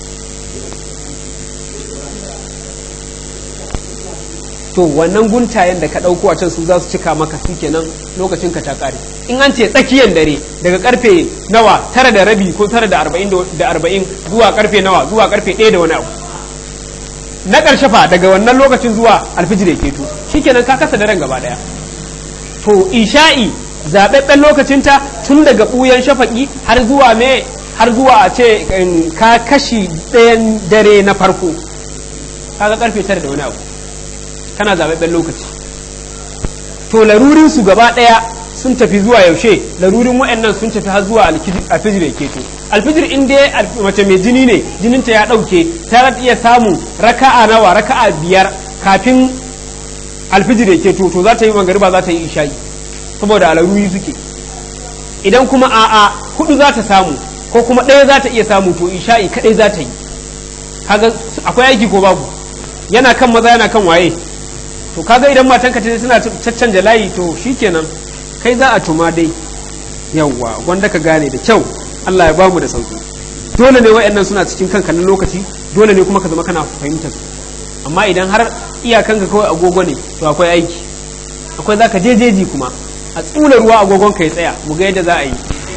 To wannan guntayen da ka ɗauko a can su za su cika maka su kenan lokacin ka ta ƙare. In an ce tsakiyar dare daga karfe nawa tara da rabi ko tara da arba'in da arba'in zuwa karfe nawa zuwa karfe ɗaya da wani abu. Na ƙarshe fa daga wannan lokacin zuwa alfijir ya keto shikenan ka kasa daren gaba ɗaya. To isha'i zaɓaɓɓen lokacinta tun daga ɓuyan shafaƙi har zuwa me har zuwa a ce ka kashi ɗayan dare na farko kaga karfe tara da wani abu kana zaɓaɓɓen lokaci. To larurin su gaba ɗaya sun tafi zuwa yaushe, larurin wa'annan sun tafi har zuwa alfijir ya keto. Alfijir in dai mace mai jini ne jininta ya ɗauke ta iya samun raka'a nawa raka'a biyar kafin alfijir ya keto, to za ta yi magariba za ta yi isha'i saboda laruri suke. Idan kuma a'a hudu za ta samu ko kuma ɗaya za ta iya samu to isha'i kaɗai za ta yi. Kaga akwai aiki ko babu? Yana kan maza yana kan waye? To kaga idan matanka ta suna caccanja layi to shikenan kai za a tuma dai. Yawwa wanda ka gane da kyau, Allah ya bamu da sauki. Dole ne wayannan suna cikin kanka na lokaci, dole ne kuma ka zama kana fahimtar su. Amma idan har iyakanka kawai agogo ne to akwai aiki. Akwai zaka je jeji kuma a tsula ruwa agogon ka ya tsaya mu ga yadda za a yi.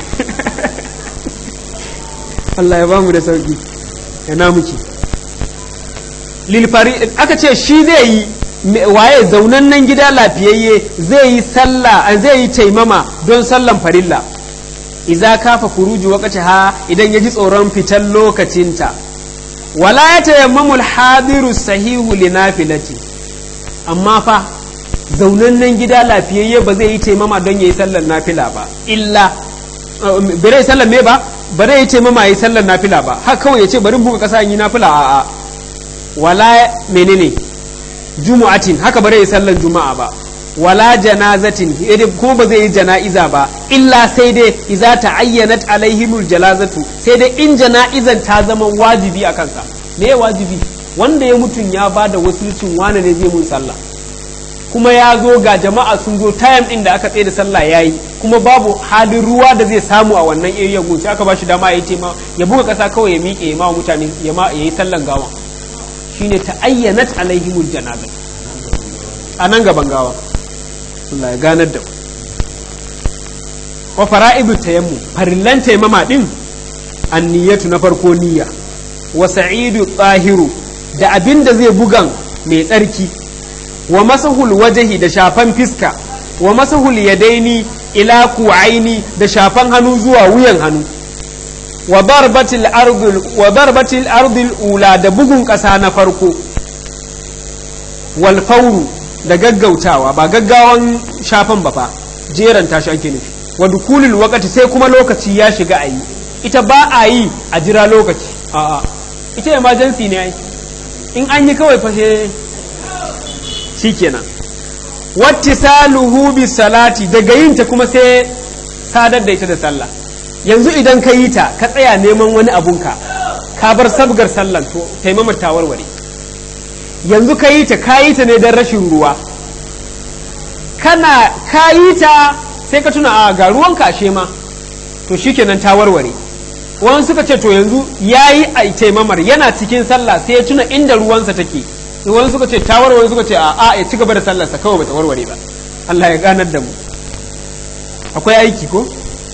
Allah ya bamu da sauki. Yana muke. Lilfari aka ce shi zai yi waye zaunannen gida lafiyayye zai yi sallah zai yi taimama don sallan farilla iza kafa kuruji wakaci ha idan ya ji tsoron fitan lokacinta. Wala ya tayammamul hadiru sahihu li nafilati, amma fa zaunannen gida lafiyayye ba zai yi taimama don ya yi sallan nafila ba, illa bare yi sallan me ba bare yi taimama ya yi sallan nafila ba, haka kawai ya ce bari buga kasa yi nafila a'a. Wala menene jumu'atin haka bare yi sallan juma'a ba, wala janazatin kuma ba zai yi jana'iza ba, illa sai dai iza ta'ayyanat alaihimul jalazatu, sai dai in jana'izan ta zama wajibi a kansa. Me ya wajibi? Wanda ya mutun ya bada wasilcin wane ne zai mun sallah, kuma ya zo ga jama'a sun zo time din da aka tsaye da sallah yayi, kuma babu halin ruwa da zai samu a wannan area gun, sai aka bashi dama ya ce ma ya buga kasa kawai ya miƙe ya ma mutane ya ma yayi sallan gawa. Shine ta'ayyanat alaihimul janaza a nan gaban gawa. Allah ya ganar da wa fara'idu tayammu, farillan taimama din anniyatu na farko niyya, wa sa'idu tsahiru da abinda zai bugan mai tsarki, wa masahul wajhi da shafan fiska, wa masahul yadaini ila ku'aini da shafan hannu zuwa wuyan hannu, wa darbatil ardil wa darbatil ardil ula da bugun kasa na farko, wal fawru da gaggautawa ba gaggawan shafan ba fa jeran tashi ake nufi, wa dukulul waqti sai kuma lokaci ya shiga ayi. Ita ba a yi a jira lokaci, a'a ita emergency ne ai, in an yi kawai fashe shikenan. Wattisaluhu bis salati daga yin ta kuma sai sadar da ita da sallah. Yanzu idan ka yi ta ka tsaya neman wani abunka ka bar sabgar sallan to taimamar ta warware. Yanzu ka yi ta ka yi ta ne don rashin ruwa, kana ka yi ta sai ka tuna a ga ruwan kashe ma to shikenan ta warware. Wani suka ce to yanzu ya yi a taimamar yana cikin sallah sai ya tuna inda ruwansa take, wani suka ce ta warware, suka ce a a ya ci gaba da sallarsa kawai bata warware ba. Allah ya ganar da mu. Akwai aiki ko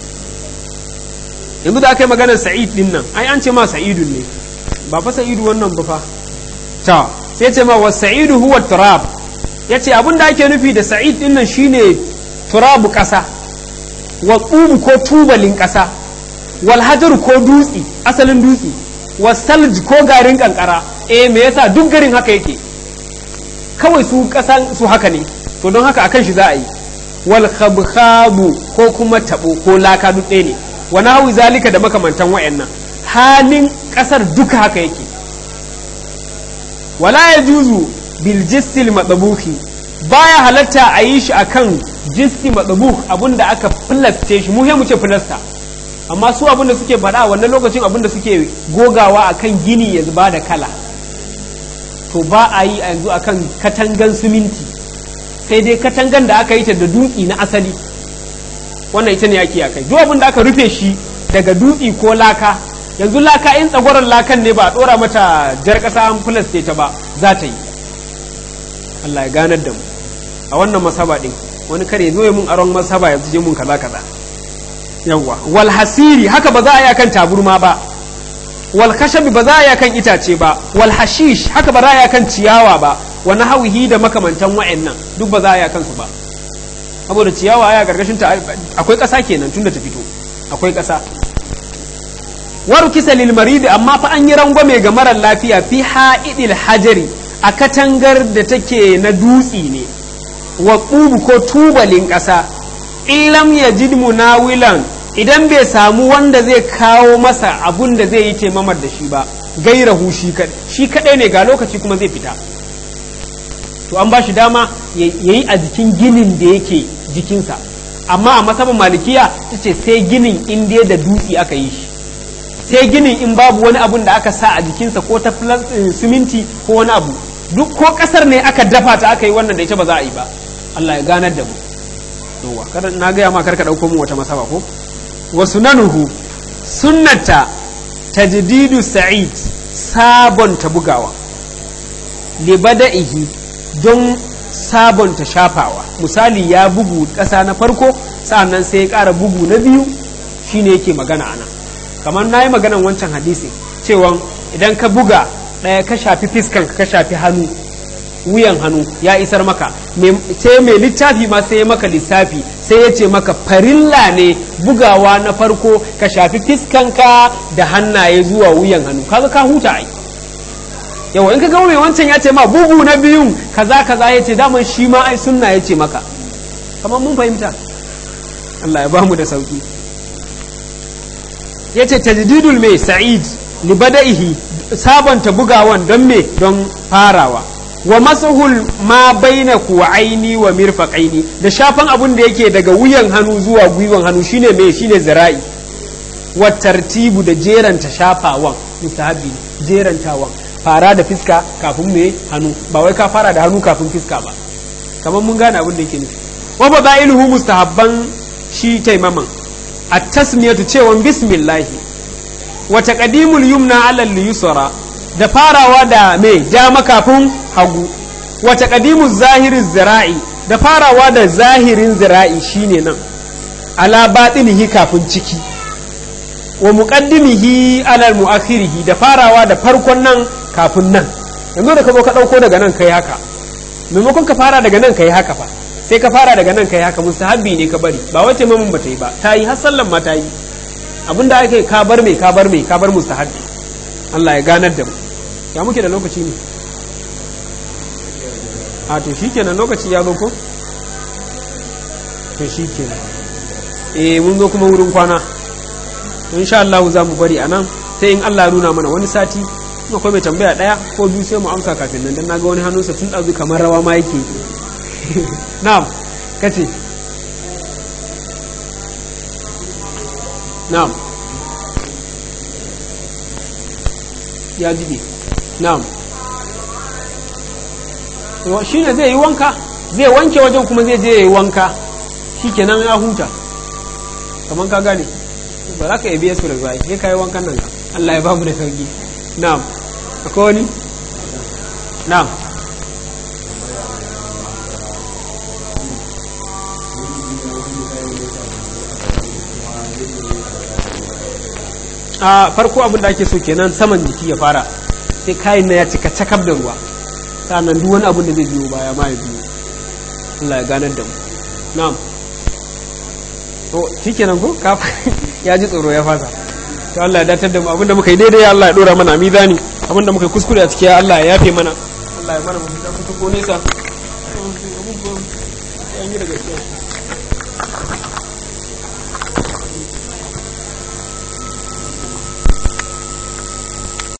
yanzu da aka yi maganar sa'id din nan ai an ce ma sa'idun ne ba fa sa'idu wannan ba fa ta sai ce ma wa sa'idu huwa turab, yace abin da ake nufi da sa'id din nan shine turabu kasa, wa tubu ko tubalin kasa, wal hajar ko dutsi asalin dutsi, wa salj ko garin kankara. Eh me yasa duk garin haka yake kawai su kasan su haka ne to don haka akan shi za a yi. wal khabkhabu ko kuma tabo ko laka duk ɗaya ne wa nahwi zalika da makamantan wayannan halin kasar duka haka yake wala yajuzu bil jistil madbuhi baya halatta a yi shi akan jisti madbuh abinda aka filaste shi mu mu ce filasta amma su abinda suke faɗa wannan lokacin abinda suke gogawa akan gini ya zuba da kala to ba a yi a yanzu akan katangan siminti sai dai katangan da aka yi ta da dutse na asali wannan ita ne ake akai duk abin da aka rufe shi daga dutse ko laka yanzu laka in tsagwaron lakan ne ba a dora mata jar kasa an filaste ta ba za ta yi Allah ya ganar da mu a wannan masaba din wani kare zo ya mun aron masaba yanzu je mun kaza kaza yawa wal hasiri haka ba za a yi akan taburma ba wal khashabi ba za a yi kan itace ba wal hashish haka ba za a yi kan ciyawa ba wa nahwihi da makamantan wa'annan duk ba za a yi kan su ba saboda ciyawa aya gargashin ta akwai ƙasa kenan tunda ta fito akwai ƙasa waru kisa lil marid amma fa an yi rangwame ga marar lafiya fi ha'idil hajari a katangar da take na dutsi ne wa qubu ko tubalin ƙasa in lam yajid munawilan idan bai samu wanda zai kawo masa abun da zai yi taimamar da shi ba gairahu shi kadai ne ga lokaci kuma zai fita to an ba shi dama ya yi a jikin ginin da yake jikinsa amma a masaban malikiya ta ce sai ginin in dai da dutse aka yi shi sai ginin in babu wani abun da aka sa a jikinsa ko ta siminti ko wani abu duk ko kasar ne aka dafa ta aka yi wannan da ita ba za a yi ba Allah ya ganar da mu yawa na gaya ma karka dauko mu wata masaba ko wa sunanuhu sunnata tajdidu sa'id sabonta bugawa libada'ihi don sabonta shafawa misali ya bugu ƙasa na farko sa'annan sai ya ƙara bugu na biyu shine yake magana ana kamar na yi maganan wancan hadisi cewa idan ka buga ɗaya ka shafi fiskan ka shafi hannu wuyan hannu ya isar maka sai mai littafi ma sai ya maka lissafi sai ya ce maka farilla ne bugawa na farko ka shafi fiskanka da hannaye zuwa wuyan hannu kaga ka huta ai yawa in ka ga mai wancan ya ce ma bugu na biyun kaza kaza ya ce daman shi ma ai sunna ya ce maka kamar mun fahimta Allah ya bamu da sauki ya ce tajdidul mai sa'id libada'ihi sabanta bugawan don me don farawa wa masahul ma baina ku'aini wa mirfaqaini da shafan abun da yake daga wuyan hannu zuwa gwiwan hannu shine me shine zira'i wa tartibu da jeranta shafawan mustahabi jerantawan fara da fiska kafin me hannu ba wai ka fara da hannu kafin fiska ba kamar mun gane abin da yake nufi wa badailuhu mustahabban shi taimaman at-tasmiyatu cewa bismillah wa taqdimul yumna ala al-yusra da farawa da me dama kafin hagu wa taqdimu zahirin zira'i da farawa da zahirin zira'i shine nan ala batinihi kafin ciki wa muqaddimihi ala muakhirihi da farawa da farkon nan kafin nan yanzu da ka zo ka dauko daga nan kai haka maimakon ka fara daga nan kai haka fa sai ka fara daga nan kai haka mustahabbi ne ka bari ba wace mamun bata yi ba ta yi har sallan ma ta yi abinda ake ka bar me ka bar me ka bar mustahabbi Allah ya ganar da mu ya muke da lokaci ne a to shikenan lokaci ya zo ko to shikenan eh mun zo kuma wurin kwana to insha Allah za mu bari anan sai in Allah ya nuna mana wani sati kuma akwai mai tambaya daya ko biyu sai mu amsa kafin nan dan naga wani hannunsa tun dazu kamar rawa ma yake na'am kace na'am ya jide na'am shi ne zai yi wanka zai wanke wajen kuma zai je ya yi wanka shikenan ya huta kamar ka gane ba za ka yi biya su da zai sai ka yi wankan nan Allah ya ba mu da sauki na'am akwai wani na'am a farko abin da ake so kenan saman jiki ya fara sai kayan na ya cika cakab da ruwa sannan duk wani abin da zai biyo baya ma ya biyo Allah ya ganar da mu na'am to shikenan ko ka ya ji tsoro ya fasa to Allah ya datar da mu abinda muka yi daidai Allah ya dora mana mizani abinda muka yi kuskure a cikin Allah ya yafe mana Allah ya mana mu fita ko nesa